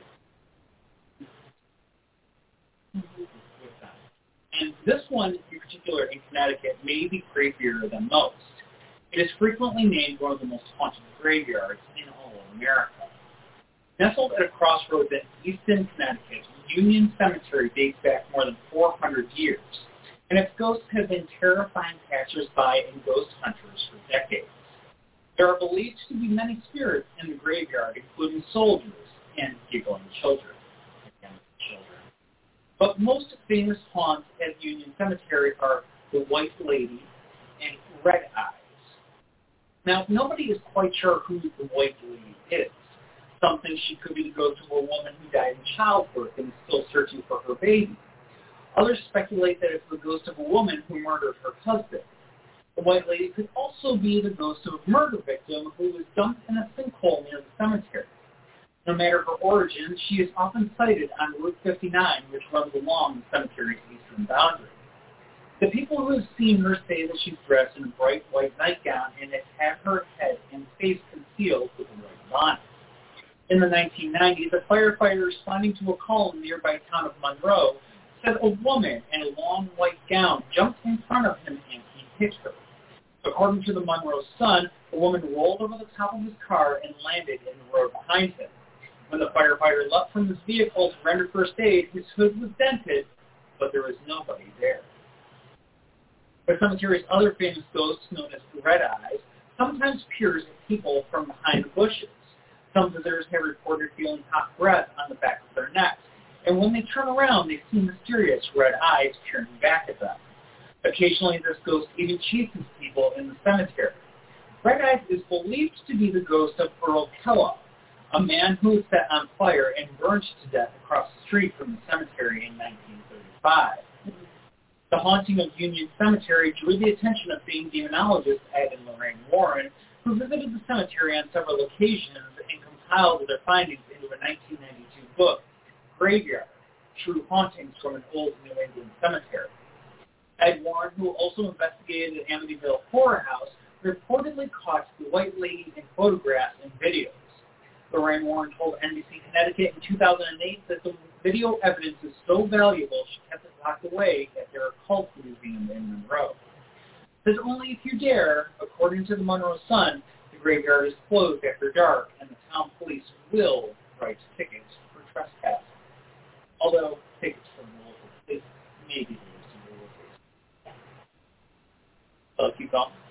Mm-hmm. with that. And this one, in particular, in Connecticut, may be creepier than most. It is frequently named one of the most haunted graveyards in all of America. Nestled at a crossroads in Easton, Connecticut, Union Cemetery dates back more than four hundred years, and its ghosts have been terrifying passers-by and ghost hunters for decades. There are believed to be many spirits in the graveyard, including soldiers and giggling children. Again, children. But most famous haunts at Union Cemetery are the White Lady and Red Eyes. Now, nobody is quite sure who the White Lady is. Some think she could be the ghost of a woman who died in childbirth and is still searching for her baby. Others speculate that it's the ghost of a woman who murdered her husband. The White Lady could also be the ghost of a murder victim who was dumped in a sinkhole near the cemetery. No matter her origins, she is often sighted on Route fifty-nine, which runs along the cemetery's eastern boundary. The people who have seen her say that she's dressed in a bright white nightgown and has had her head and face concealed with a red bonnet. In the nineteen nineties, a firefighter responding to a call in the nearby town of Monroe said a woman in a long white gown jumped in front of him and he hit her. According to the Monroe Sun, the woman rolled over the top of his car and landed in the road behind him. When the firefighter leapt from his vehicle to render first aid, his hood was dented, but there was nobody there. The cemetery's other famous ghosts, known as the Red Eyes, sometimes peers at people from behind the bushes. Some visitors have reported feeling hot breath on the back of their necks, and when they turn around, they see mysterious red eyes peering back at them. Occasionally, this ghost even chases people in the cemetery. Red Eyes is believed to be the ghost of Earl Kellogg, a man who was set on fire and burned to death across the street from the cemetery in nineteen thirty-five. The haunting of Union Cemetery drew the attention of famed demonologist Ed and Lorraine Warren, who visited the cemetery on several occasions and compiled their findings into a nineteen ninety-two book, Graveyard, True Hauntings from an Old New England Cemetery. Ed Warren, who also investigated the Amityville Horror House, reportedly caught the White Lady in photographs and videos. Lorraine Warren told N B C Connecticut in two thousand eight that the video evidence is so valuable she kept it locked away at their occult museum in Monroe. Says only if you dare, according to the Monroe Sun, the graveyard is closed after dark and the town police will write tickets for trespassing. Although tickets from the local police may be used in the local. So I'll keep going.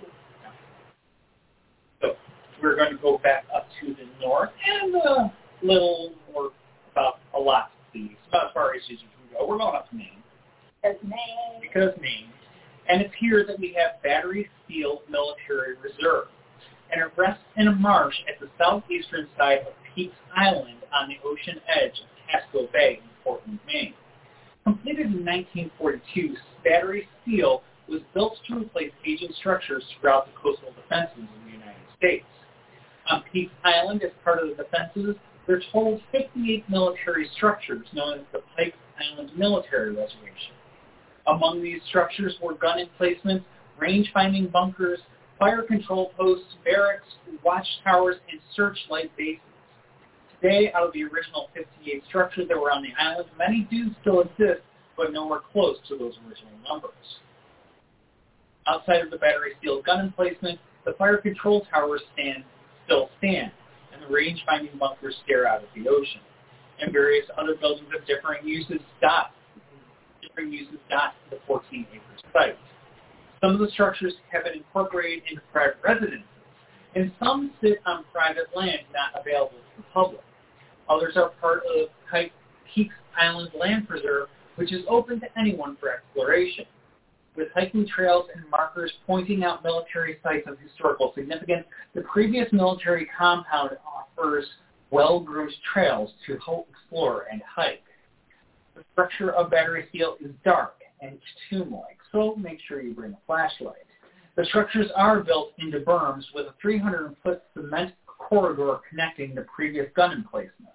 So we're going to go back up to the north and a little more about a lot to see. It's about as far east as you can go. We're going up to Maine. Because Maine. Because Maine. And it's here that we have Battery Field Military Reserve. And it rests in a marsh at the southeastern side of Peaks Island on the ocean edge of Casco Bay in Portland, Maine. Completed in nineteen forty-two, Battery Steel was built to replace aging structures throughout the coastal defenses of the United States. On Peaks Island, as part of the defenses, there are total fifty-eight military structures known as the Pike Island Military Reservation. Among these structures were gun emplacements, range-finding bunkers, fire control posts, barracks, watchtowers, and searchlight bases. Today, out of the original fifty-eight structures that were on the island, many do still exist, but nowhere close to those original numbers. Outside of the Battery Steel gun emplacement, the fire control towers stand, still stand, and the range-finding bunkers stare out at the ocean. And various other buildings of differing uses dot, differing uses dot the fourteen-acre site. Some of the structures have been incorporated into private residences, and some sit on private land not available to the public. Others are part of Peaks Island Land Preserve, which is open to anyone for exploration. With hiking trails and markers pointing out military sites of historical significance, the previous military compound offers well-groomed trails to explore and hike. The structure of Battery Steel is dark and tomb-like, so make sure you bring a flashlight. The structures are built into berms with a three hundred foot cement corridor connecting the previous gun emplacements.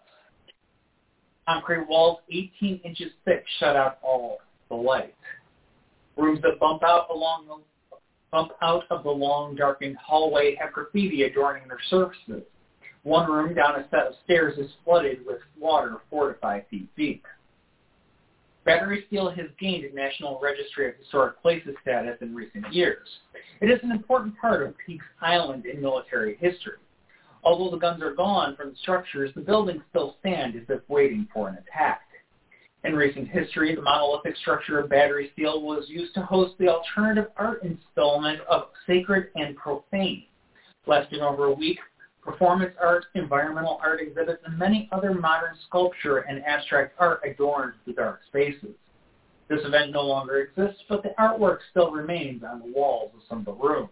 Concrete walls eighteen inches thick shut out all the light. Rooms that bump out along the, bump out of the long, darkened hallway have graffiti adorning their surfaces. One room down a set of stairs is flooded with water four to five feet deep. Battery Steel has gained a National Registry of Historic Places status in recent years. It is an important part of Peaks Island in military history. Although the guns are gone from the structures, the buildings still stand as if waiting for an attack. In recent history, the monolithic structure of Battery Steel was used to host the alternative art installment of Sacred and Profane. Lasting over a week, performance art, environmental art exhibits, and many other modern sculpture and abstract art adorned the dark spaces. This event no longer exists, but the artwork still remains on the walls of some of the rooms.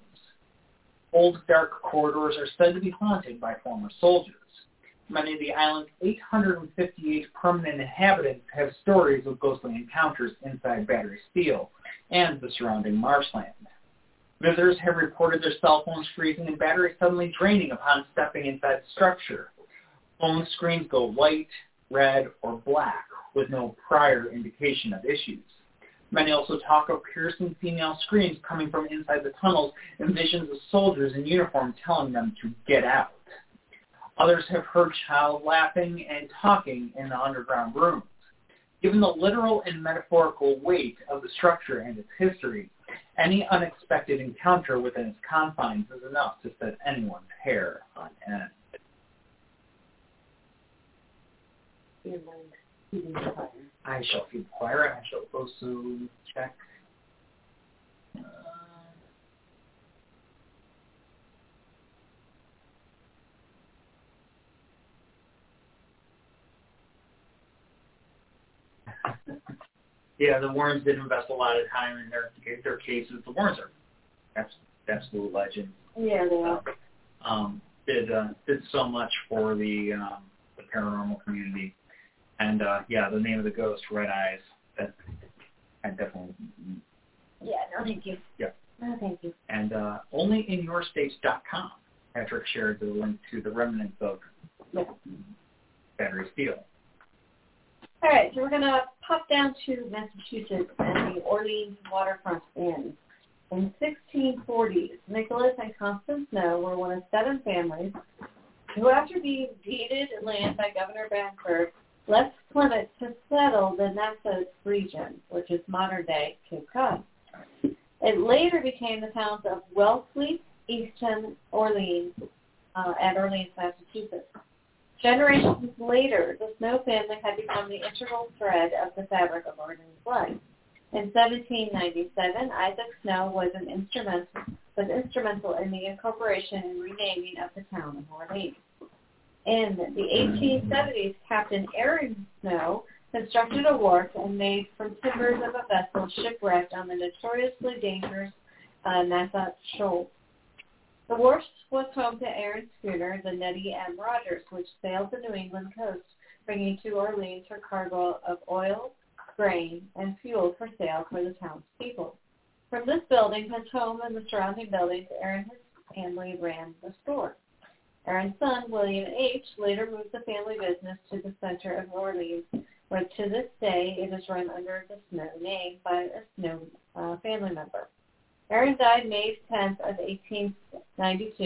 Old dark corridors are said to be haunted by former soldiers. Many of the island's eight hundred fifty-eight permanent inhabitants have stories of ghostly encounters inside Battery Steel and the surrounding marshland. Visitors have reported their cell phones freezing and batteries suddenly draining upon stepping inside the structure. Phone screens go white, red, or black with no prior indication of issues. Many also talk of piercing female screams coming from inside the tunnels and visions of soldiers in uniform telling them to get out. Others have heard child laughing and talking in the underground rooms. Given the literal and metaphorical weight of the structure and its history, any unexpected encounter within its confines is enough to set anyone's hair on end. I shall feed the fire. I shall also check. Uh, yeah, the Warrens did invest a lot of time in their their cases. The Warrens are absolute, absolute legends. Yeah, they are. Um, um, did uh, did so much for the um, the paranormal community, and uh, yeah, the name of the ghost, Red Eyes. That I definitely. Yeah, no, thank you. Yeah. No, thank you. And uh, only in your states dot com, Patrick shared the link to the remnants of yeah. Battery Steel. All right, so we're going to pop down to Massachusetts and the Orleans Waterfront Inn. In sixteen forties, Nicholas and Constance Snow were one of seven families who, after being deeded land by Governor Banford, left Plymouth to settle the Nassau region, which is modern-day Cape Cod. It later became the towns of Wellfleet, Easton, Orleans, uh, and Orleans, Massachusetts. Generations later, the Snow family had become the integral thread of the fabric of Orleans life. In seventeen ninety-seven, Isaac Snow was an instrument was instrumental in the incorporation and renaming of the town of Orleans. In the eighteen seventies, Captain Aaron Snow constructed a wharf and made from timbers of a vessel shipwrecked on the notoriously dangerous uh, Nassau Shoal. The wharf was home to Aaron's schooner, the Nettie M. Rogers, which sailed the New England coast, bringing to Orleans her cargo of oil, grain, and fuel for sale for the townspeople. From this building, his home, and the surrounding buildings, Aaron and his family ran the store. Aaron's son, William H., later moved the family business to the center of Orleans, where to this day it is run under the Snow name by a Snow uh, family member. Aaron died May tenth of eighteen ninety-two,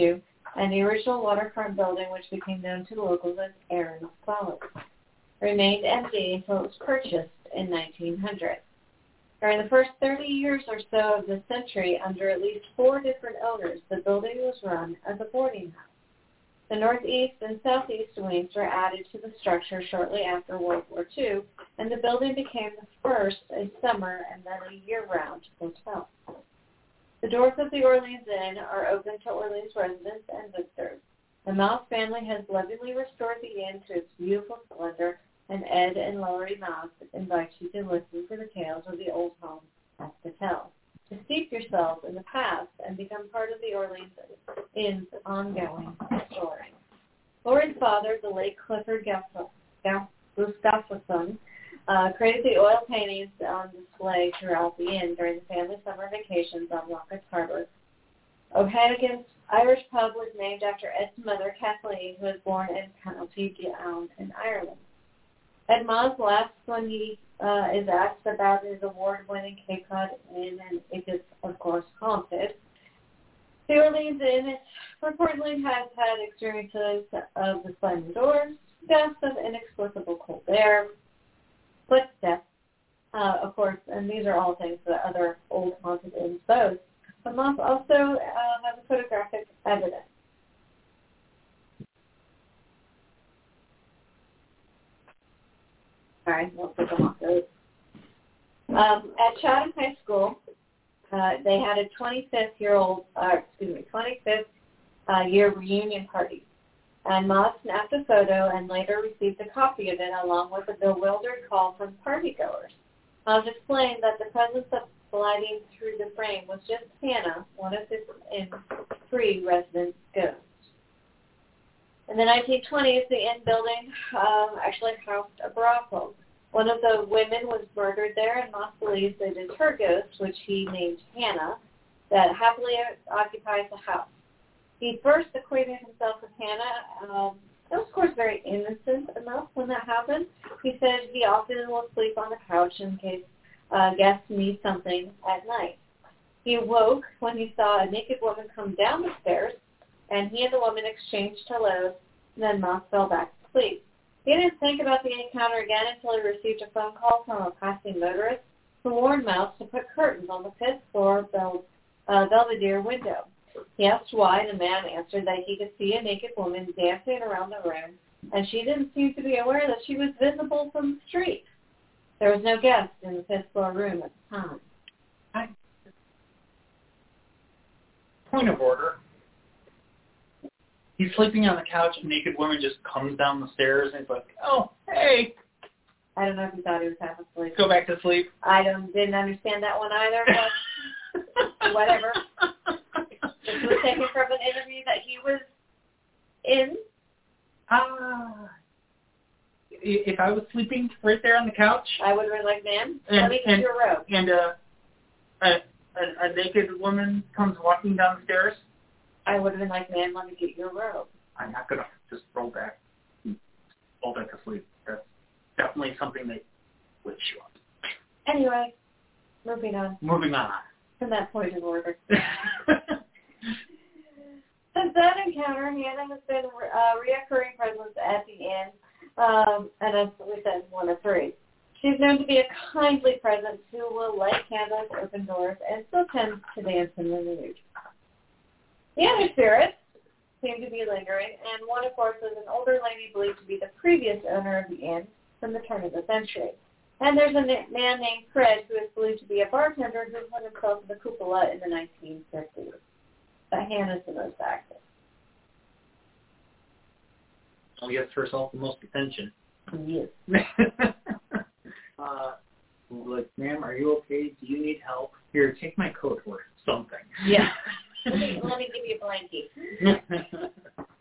and the original waterfront building, which became known to locals as Aaron's Palace, remained empty until it was purchased in nineteen hundred. During the first thirty years or so of the century, under at least four different owners, the building was run as a boarding house. The northeast and southeast wings were added to the structure shortly after World War Two, and the building became the first a summer and then a year-round hotel. The doors of the Orleans Inn are open to Orleans residents and visitors. The Mouse family has lovingly restored the inn to its beautiful splendor, and Ed and Laurie Mouse invite you to listen to the tales of the old home at the tell, to steep yourself in the past and become part of the Orleans Inn's ongoing story. Laurie's father, the late Clifford Gustafson, uh, created the oil paintings on display throughout the inn during the family summer vacations on Rockets Harbor. O'Hannigan's Irish pub was named after Ed's mother, Kathleen, who was born in County Down in Ireland. Ed Moss laughs when he uh, is asked about his award-winning Cape Cod Inn, and it is, of course, haunted. The Orleans Inn reportedly has had experiences of the slamming doors, gusts of inexplicable cold air, footsteps, uh, of course, and these are all things that other old haunted inns boast. But Moss also uh, has photographic evidence. All right, we'll take them off those. Um, at Chatham High School, uh, they had a twenty-fifth-year-old, uh, excuse me, twenty-fifth uh, year reunion party. And Moss snapped a photo and later received a copy of it along with a bewildered call from partygoers. Moss explained that the presence of sliding through the frame was just Hannah, one of his Inn's three resident ghosts. In the nineteen twenties, the Inn building um, actually housed a brothel. One of the women was murdered there, and Moss believes it is her ghost, which he named Hannah, that happily occupies the house. He first acquainted himself with Hannah. Um, it was, of course, very innocent enough when that happened. He said he often will sleep on the couch in case uh, guests need something at night. He awoke when he saw a naked woman come down the stairs, and he and the woman exchanged hellos, and then Moss fell back to sleep. He didn't think about the encounter again until he received a phone call from a passing motorist who warned Mouse to put curtains on the fifth floor Bel- uh, Belvedere window. He asked why, and the man answered that he could see a naked woman dancing around the room, and she didn't seem to be aware that she was visible from the street. There was no guest in the fifth floor room at the time. I, point of order. He's sleeping on the couch, a naked woman just comes down the stairs, and he's like, oh, hey. I don't know if he thought he was half asleep. Go back to sleep. I don't didn't understand that one either, but whatever. This was taken from an interview that he was in. Ah. Uh, if I was sleeping right there on the couch. I would have been like, man, and, let me get and, your robe. And uh, a, a, a naked woman comes walking down the stairs. I would have been like, man, let me get your robe. I'm not going to just roll back, roll back to sleep. That's definitely something that wakes you up. Anyway, moving on. Moving on. From that point of order. Since that encounter, Hannah has been a uh, reoccurring presence at the inn, um, and as we said, one of three. She's known to be a kindly presence who will light candles, open doors, and still tends to dance in the nude. The other spirits seem to be lingering, and one, of course, is an older lady believed to be the previous owner of the inn from the turn of the century. And there's a man named Fred who is believed to be a bartender who put himself in the cupola in the nineteen fifties. But Hannah's the most active. She gets herself the most attention. Yes. uh, like, ma'am, are you okay? Do you need help? Here, take my coat or something. Yeah. Let me, let me give you a blankie.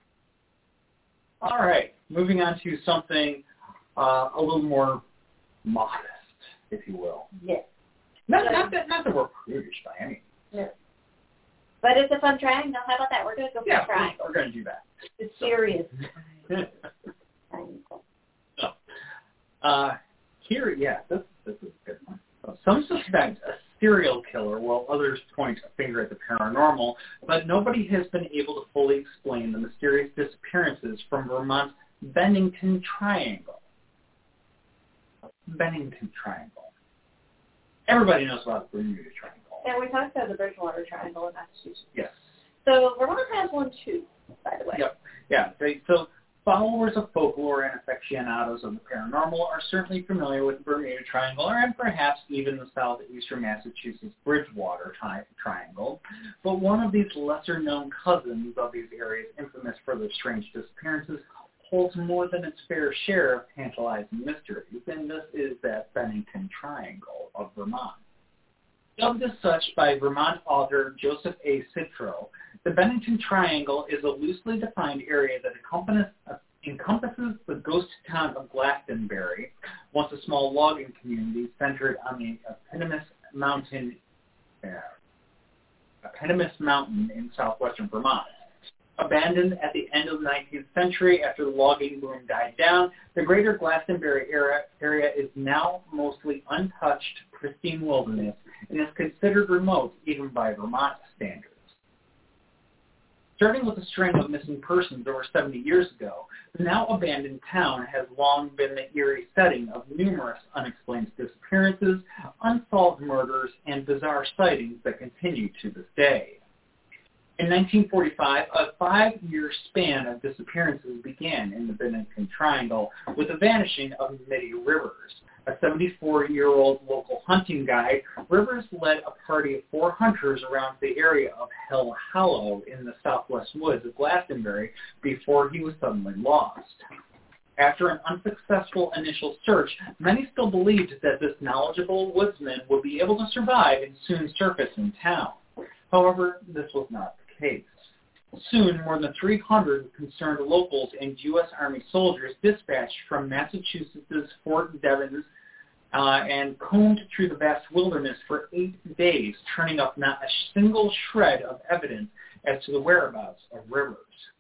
All right. Moving on to something uh, a little more modest, if you will. Yes. Not, not, that, not that we're prudish by any means. No. But it's a fun triangle. How about that? We're going to go for yeah, a triangle. We're going to do that. It's serious. so, uh, here, yeah, this, this is a good one. Some suspect a serial killer, while others point a finger at the paranormal, but nobody has been able to fully explain the mysterious disappearances from Vermont's Bennington Triangle. Bennington Triangle. Everybody knows about the Bermuda Triangle. And we talked about the Bridgewater Triangle in Massachusetts. Yes. So Vermont has one too, by the way. Yep. Yeah. They, so followers of folklore and aficionados of the paranormal are certainly familiar with the Bermuda Triangle and perhaps even the southeastern Massachusetts Bridgewater tri- Triangle. But one of these lesser-known cousins of these areas infamous for their strange disappearances holds more than its fair share of tantalizing mysteries, and this is that Bennington Triangle of Vermont. Dubbed as such by Vermont author Joseph A. Citro, the Bennington Triangle is a loosely defined area that encompasses, uh, encompasses the ghost town of Glastonbury, once a small logging community centered on the Eponymous Mountain, uh, Eponymous Mountain in southwestern Vermont. Abandoned at the end of the nineteenth century after the logging boom died down, the greater Glastonbury area, area is now mostly untouched, pristine wilderness and is considered remote even by Vermont standards. Starting with a string of missing persons over seventy years ago, the now abandoned town has long been the eerie setting of numerous unexplained disappearances, unsolved murders, and bizarre sightings that continue to this day. In nineteen forty-five, a five-year span of disappearances began in the Bennington Triangle with the vanishing of Mitty Rivers. A seventy-four-year-old local hunting guide, Rivers led a party of four hunters around the area of Hell Hollow in the southwest woods of Glastonbury before he was suddenly lost. After an unsuccessful initial search, many still believed that this knowledgeable woodsman would be able to survive and soon surface in town. However, this was not the case. Soon, more than three hundred concerned locals and U S Army soldiers dispatched from Massachusetts' Fort Devens uh, and combed through the vast wilderness for eight days, turning up not a single shred of evidence as to the whereabouts of Rivers.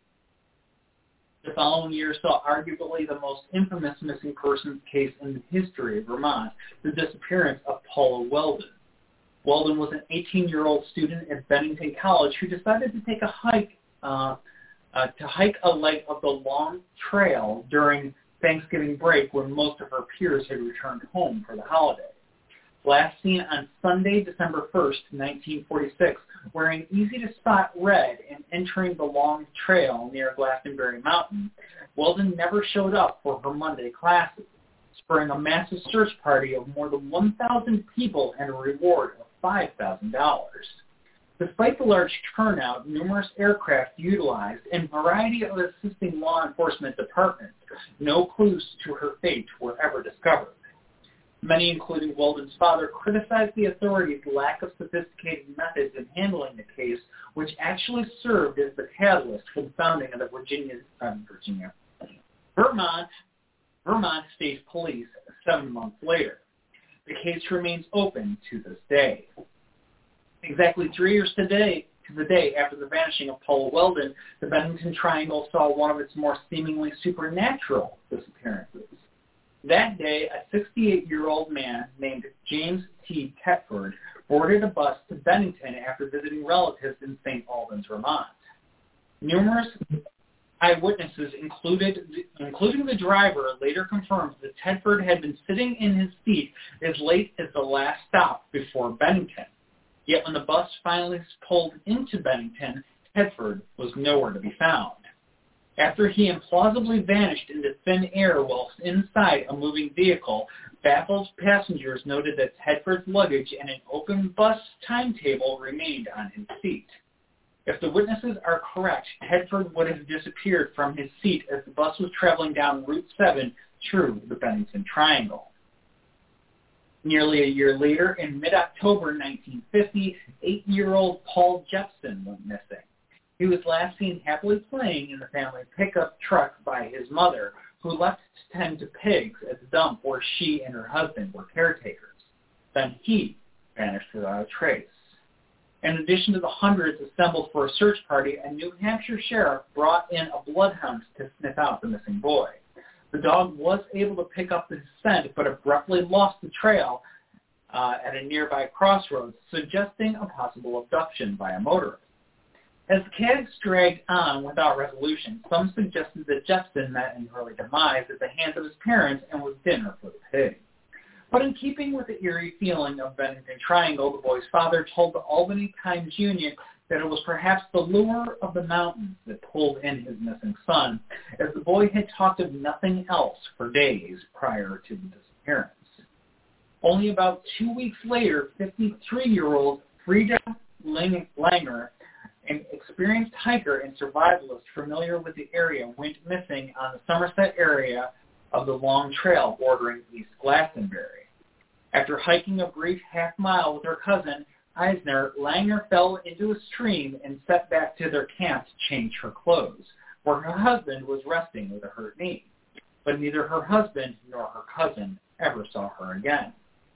The following year saw arguably the most infamous missing persons case in the history of Vermont, the disappearance of Paula Weldon. Weldon was an eighteen-year-old student at Bennington College who decided to take a hike, uh, uh, to hike a leg of the Long Trail during Thanksgiving break when most of her peers had returned home for the holiday. Last seen on Sunday, December first, nineteen forty-six, wearing easy-to-spot red and entering the Long Trail near Glastonbury Mountain, Weldon never showed up for her Monday classes, spurring a massive search party of more than one thousand people and a reward of five thousand dollars. Despite the large turnout, numerous aircraft utilized and a variety of assisting law enforcement departments, no clues to her fate were ever discovered. Many, including Weldon's father, criticized the authorities' lack of sophisticated methods in handling the case, which actually served as the catalyst for the founding of the Virginia, uh, Virginia, Vermont, Vermont State Police seven months later. The case remains open to this day. Exactly three years today, to the day after the vanishing of Paula Weldon, the Bennington Triangle saw one of its more seemingly supernatural disappearances. That day, a sixty-eight-year-old man named James T. Tetford boarded a bus to Bennington after visiting relatives in Saint Albans, Vermont. Numerous eyewitnesses, included, including the driver, later confirmed that Tetford had been sitting in his seat as late as the last stop before Bennington. Yet when the bus finally pulled into Bennington, Tetford was nowhere to be found. After he implausibly vanished into thin air whilst inside a moving vehicle, baffled passengers noted that Tetford's luggage and an open bus timetable remained on his seat. If the witnesses are correct, Tetford would have disappeared from his seat as the bus was traveling down Route seven through the Bennington Triangle. Nearly a year later, in mid-October nineteen fifty, eight-year-old Paul Jepson went missing. He was last seen happily playing in the family pickup truck by his mother, who left to tend to pigs at the dump where she and her husband were caretakers. Then he vanished without a trace. In addition to the hundreds assembled for a search party, a New Hampshire sheriff brought in a bloodhound to sniff out the missing boy. The dog was able to pick up the scent, but abruptly lost the trail uh, at a nearby crossroads, suggesting a possible abduction by a motorist. As the case dragged on without resolution, some suggested that Jepson met an early demise at the hands of his parents and was dinner for the pig. But in keeping with the eerie feeling of Bennington Triangle, the boy's father told the Albany Times-Union that it was perhaps the lure of the mountains that pulled in his missing son, as the boy had talked of nothing else for days prior to the disappearance. Only about two weeks later, fifty-three-year-old Frieda Langer, an experienced hiker and survivalist familiar with the area, went missing on the Somerset area of the long trail bordering East Glastonbury. After hiking a brief half mile with her cousin, Eisner, Langer fell into a stream and set back to their camp to change her clothes, where her husband was resting with a hurt knee. But neither her husband nor her cousin ever saw her again.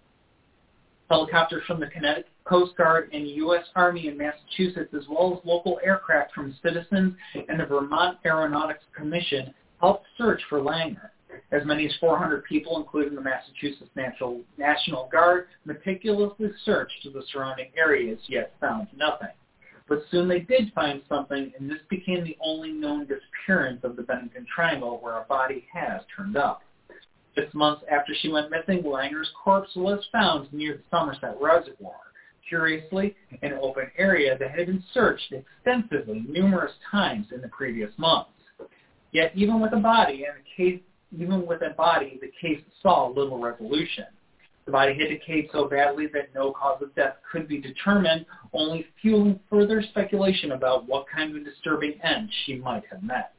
Helicopters from the Connecticut Coast Guard and U S Army in Massachusetts, as well as local aircraft from citizens and the Vermont Aeronautics Commission, helped search for Langer. As many as four hundred people, including the Massachusetts National, National Guard, meticulously searched the surrounding areas, yet found nothing. But soon they did find something, and this became the only known disappearance of the Bennington Triangle where a body has turned up. Six months after she went missing, Langer's corpse was found near the Somerset Reservoir, curiously, an open area that had been searched extensively numerous times in the previous months. Yet even with a body and the case Even with a body, the case saw little resolution. The body had decayed so badly that no cause of death could be determined, only fueling further speculation about what kind of disturbing end she might have met.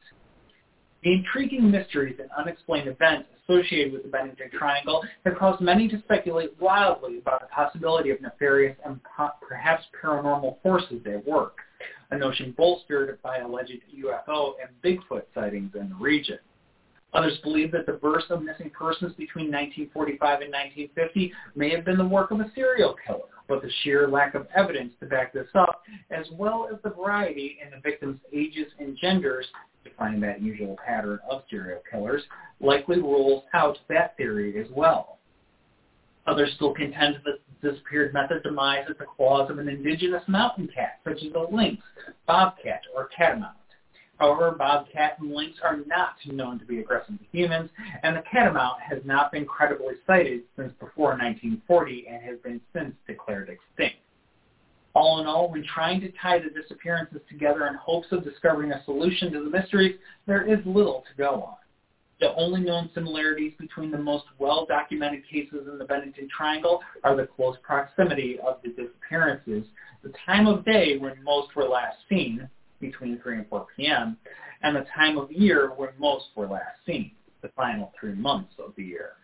The intriguing mysteries and unexplained events associated with the Bennington Triangle have caused many to speculate wildly about the possibility of nefarious and perhaps paranormal forces at work, a notion bolstered by alleged U F O and Bigfoot sightings in the region. Others believe that the burst of missing persons between nineteen forty-five and nineteen fifty may have been the work of a serial killer, but the sheer lack of evidence to back this up, as well as the variety in the victims' ages and genders, defining that usual pattern of serial killers, likely rules out that theory as well. Others still contend that the disappeared method demise at the claws of an indigenous mountain cat, such as a lynx, bobcat, or catamount. However, bobcat and lynx are not known to be aggressive to humans, and the catamount has not been credibly sighted since before nineteen forty and has been since declared extinct. All in all, when trying to tie the disappearances together in hopes of discovering a solution to the mysteries, there is little to go on. The only known similarities between the most well-documented cases in the Bennington Triangle are the close proximity of the disappearances, the time of day when most were last seen, between three and four p.m., and the time of year when most were last seen, the final three months of the year.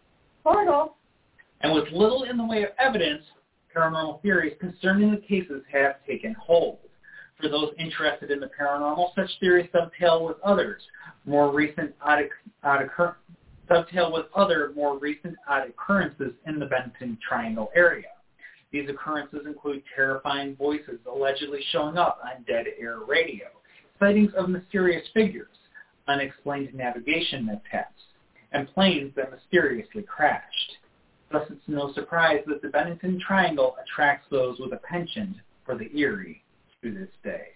Portal. And with little in the way of evidence, paranormal theories concerning the cases have taken hold. For those interested in the paranormal, such theories dovetail with others, more recent odd, odd occur, dovetail with other more recent odd occurrences in the Bennington Triangle area. These occurrences include terrifying voices allegedly showing up on dead air radio, sightings of mysterious figures, unexplained navigation mishaps, and planes that mysteriously crashed. Thus, it's no surprise that the Bennington Triangle attracts those with a penchant for the eerie to this day.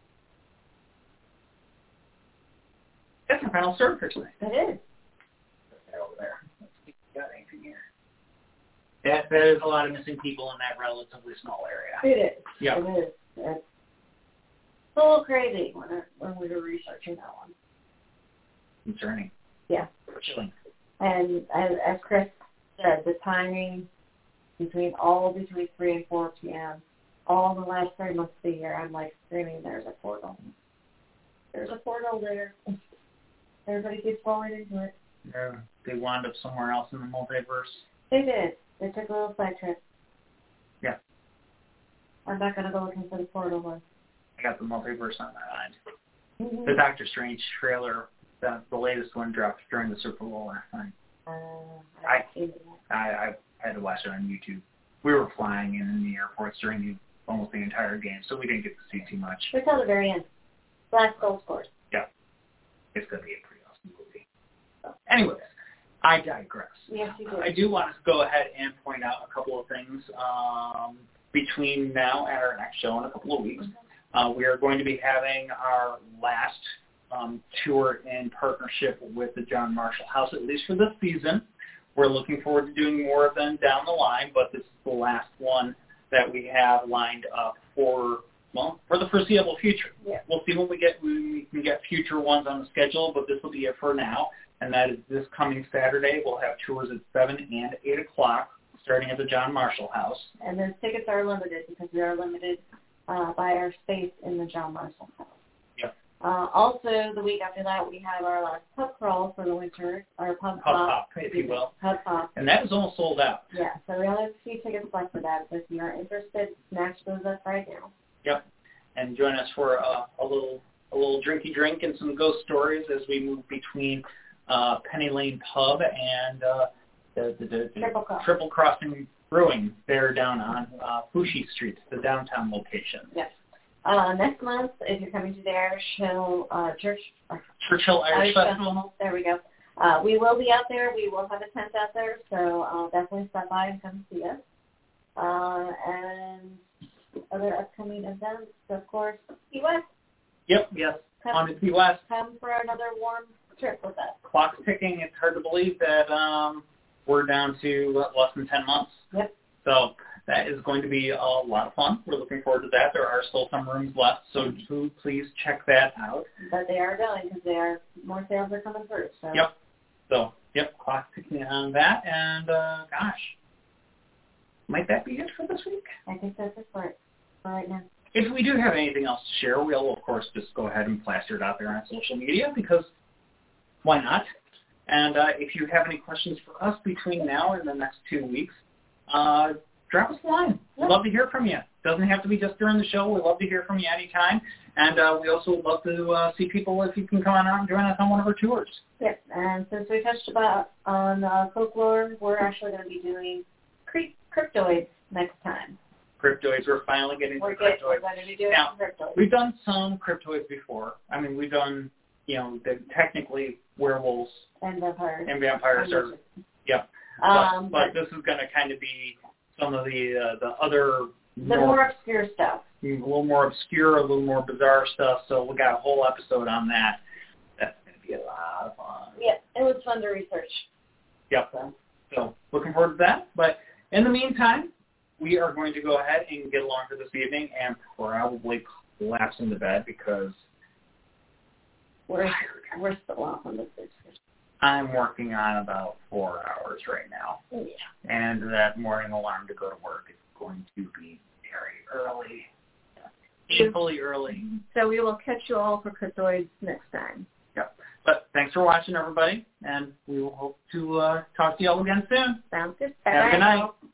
That's our final story for today. It is. Put that over there. Let's see if we got anything here. That, that is a lot of missing people in that relatively small area. It is. Yep. It is. It's a little crazy when, it, when we were researching that one. Concerning. Yeah. Chilling. And as, as Chris said, the timing between all between three and four p.m., all the last three months of the year, I'm like screaming, there's a portal. There's a portal there. Everybody keeps falling into it. Yeah, they wound up somewhere else in the multiverse. They did. They took a little side trip. Yeah. I'm not going to go looking for the portal one. I got the multiverse on my mind. Mm-hmm. The Doctor Strange trailer, the, the latest one, dropped during the Super Bowl last night. Uh, I, I, I had to watch it on YouTube. We were flying in, in the airports during the, almost the entire game, so we didn't get to see too much. Until the very end. Last goal scores. Yeah. It's going to be a pretty awesome movie. So, anyways, I digress. Yes, you do. I do want to go ahead and point out a couple of things um, between now and our next show in a couple of weeks. Uh, we are going to be having our last um, tour in partnership with the John Marshall House, at least for this season. We're looking forward to doing more of them down the line, but this is the last one that we have lined up for, well, for the foreseeable future. Yeah. We'll see when we get when we can get future ones on the schedule, but this will be it for now. And that is this coming Saturday. We'll have tours at seven and eight o'clock, starting at the John Marshall House. And those tickets are limited because we are limited uh, by our space in the John Marshall House. Yep. Uh, also, the week after that, we have our last pub crawl for the winter, or pub Pub pop, Pop, if you will. Pub pop. And that is almost sold out. Yeah, so we only have a few tickets left for that. So if you are interested, snatch those up right now. Yep. And join us for uh, a little a little drinky drink and some ghost stories as we move between uh, Penny Lane Pub and uh, the, the, the, the Triple, Cross. Triple Crossing Brewing there down on uh, Fushi Street, the downtown location. Yes. Uh, next month, if you're coming to the Irish Hill uh, Church, uh, Churchill Irish, Irish Festival. Festival, there we go. Uh, we will be out there. We will have a tent out there, so uh, definitely stop by and come see us. Uh, and other upcoming events, of course, Key West. Yep, yes, Come, on to Key West. Come for another warm trip with us. Clock's ticking. It's hard to believe that um, we're down to uh, less than ten months. Yep. So that is going to be a lot of fun. We're looking forward to that. There are still some rooms left, so do please check that out. But they are going because they are more sales are coming through. So. Yep. So, yep, clock's ticking on that. And, uh, gosh, might that be it for this week? I think that's it for it for right now. If we do have anything else to share, we'll, of course, just go ahead and plaster it out there on social media because why not? And uh, if you have any questions for us between now and the next two weeks, uh, drop us a line. We'd love to hear from you. Doesn't have to be just during the show. We'd love to hear from you anytime. And uh, we also would love to uh, see people if you can come on out and join us on one of our tours. Yes, and since we touched about on uh, folklore, we're actually going to be doing cre- cryptoids next time. Cryptoids. We're finally getting we're to cryptoids. We're going to be doing now, cryptoids. We've done some cryptoids before. I mean, we've done, you know, the technically werewolves and vampires. And vampires and are, yep. Um, but, but this is going to kind of be some of the uh, the other the more, more obscure stuff. A little more obscure, a little more bizarre stuff. So we got a whole episode on that. That's going to be a lot of fun. Yeah, it was fun to research. Yep. So, so looking forward to that. But in the meantime, we are going to go ahead and get along for this evening and probably collapse into bed because we're we're still off on this. I'm working on about four hours right now. Yeah. And that morning alarm to go to work is going to be very early. Painfully early. So we will catch you all for cryptoids next time. Yep. But thanks for watching, everybody, and we will hope to uh, talk to you all again soon. Sounds good. Have a good night.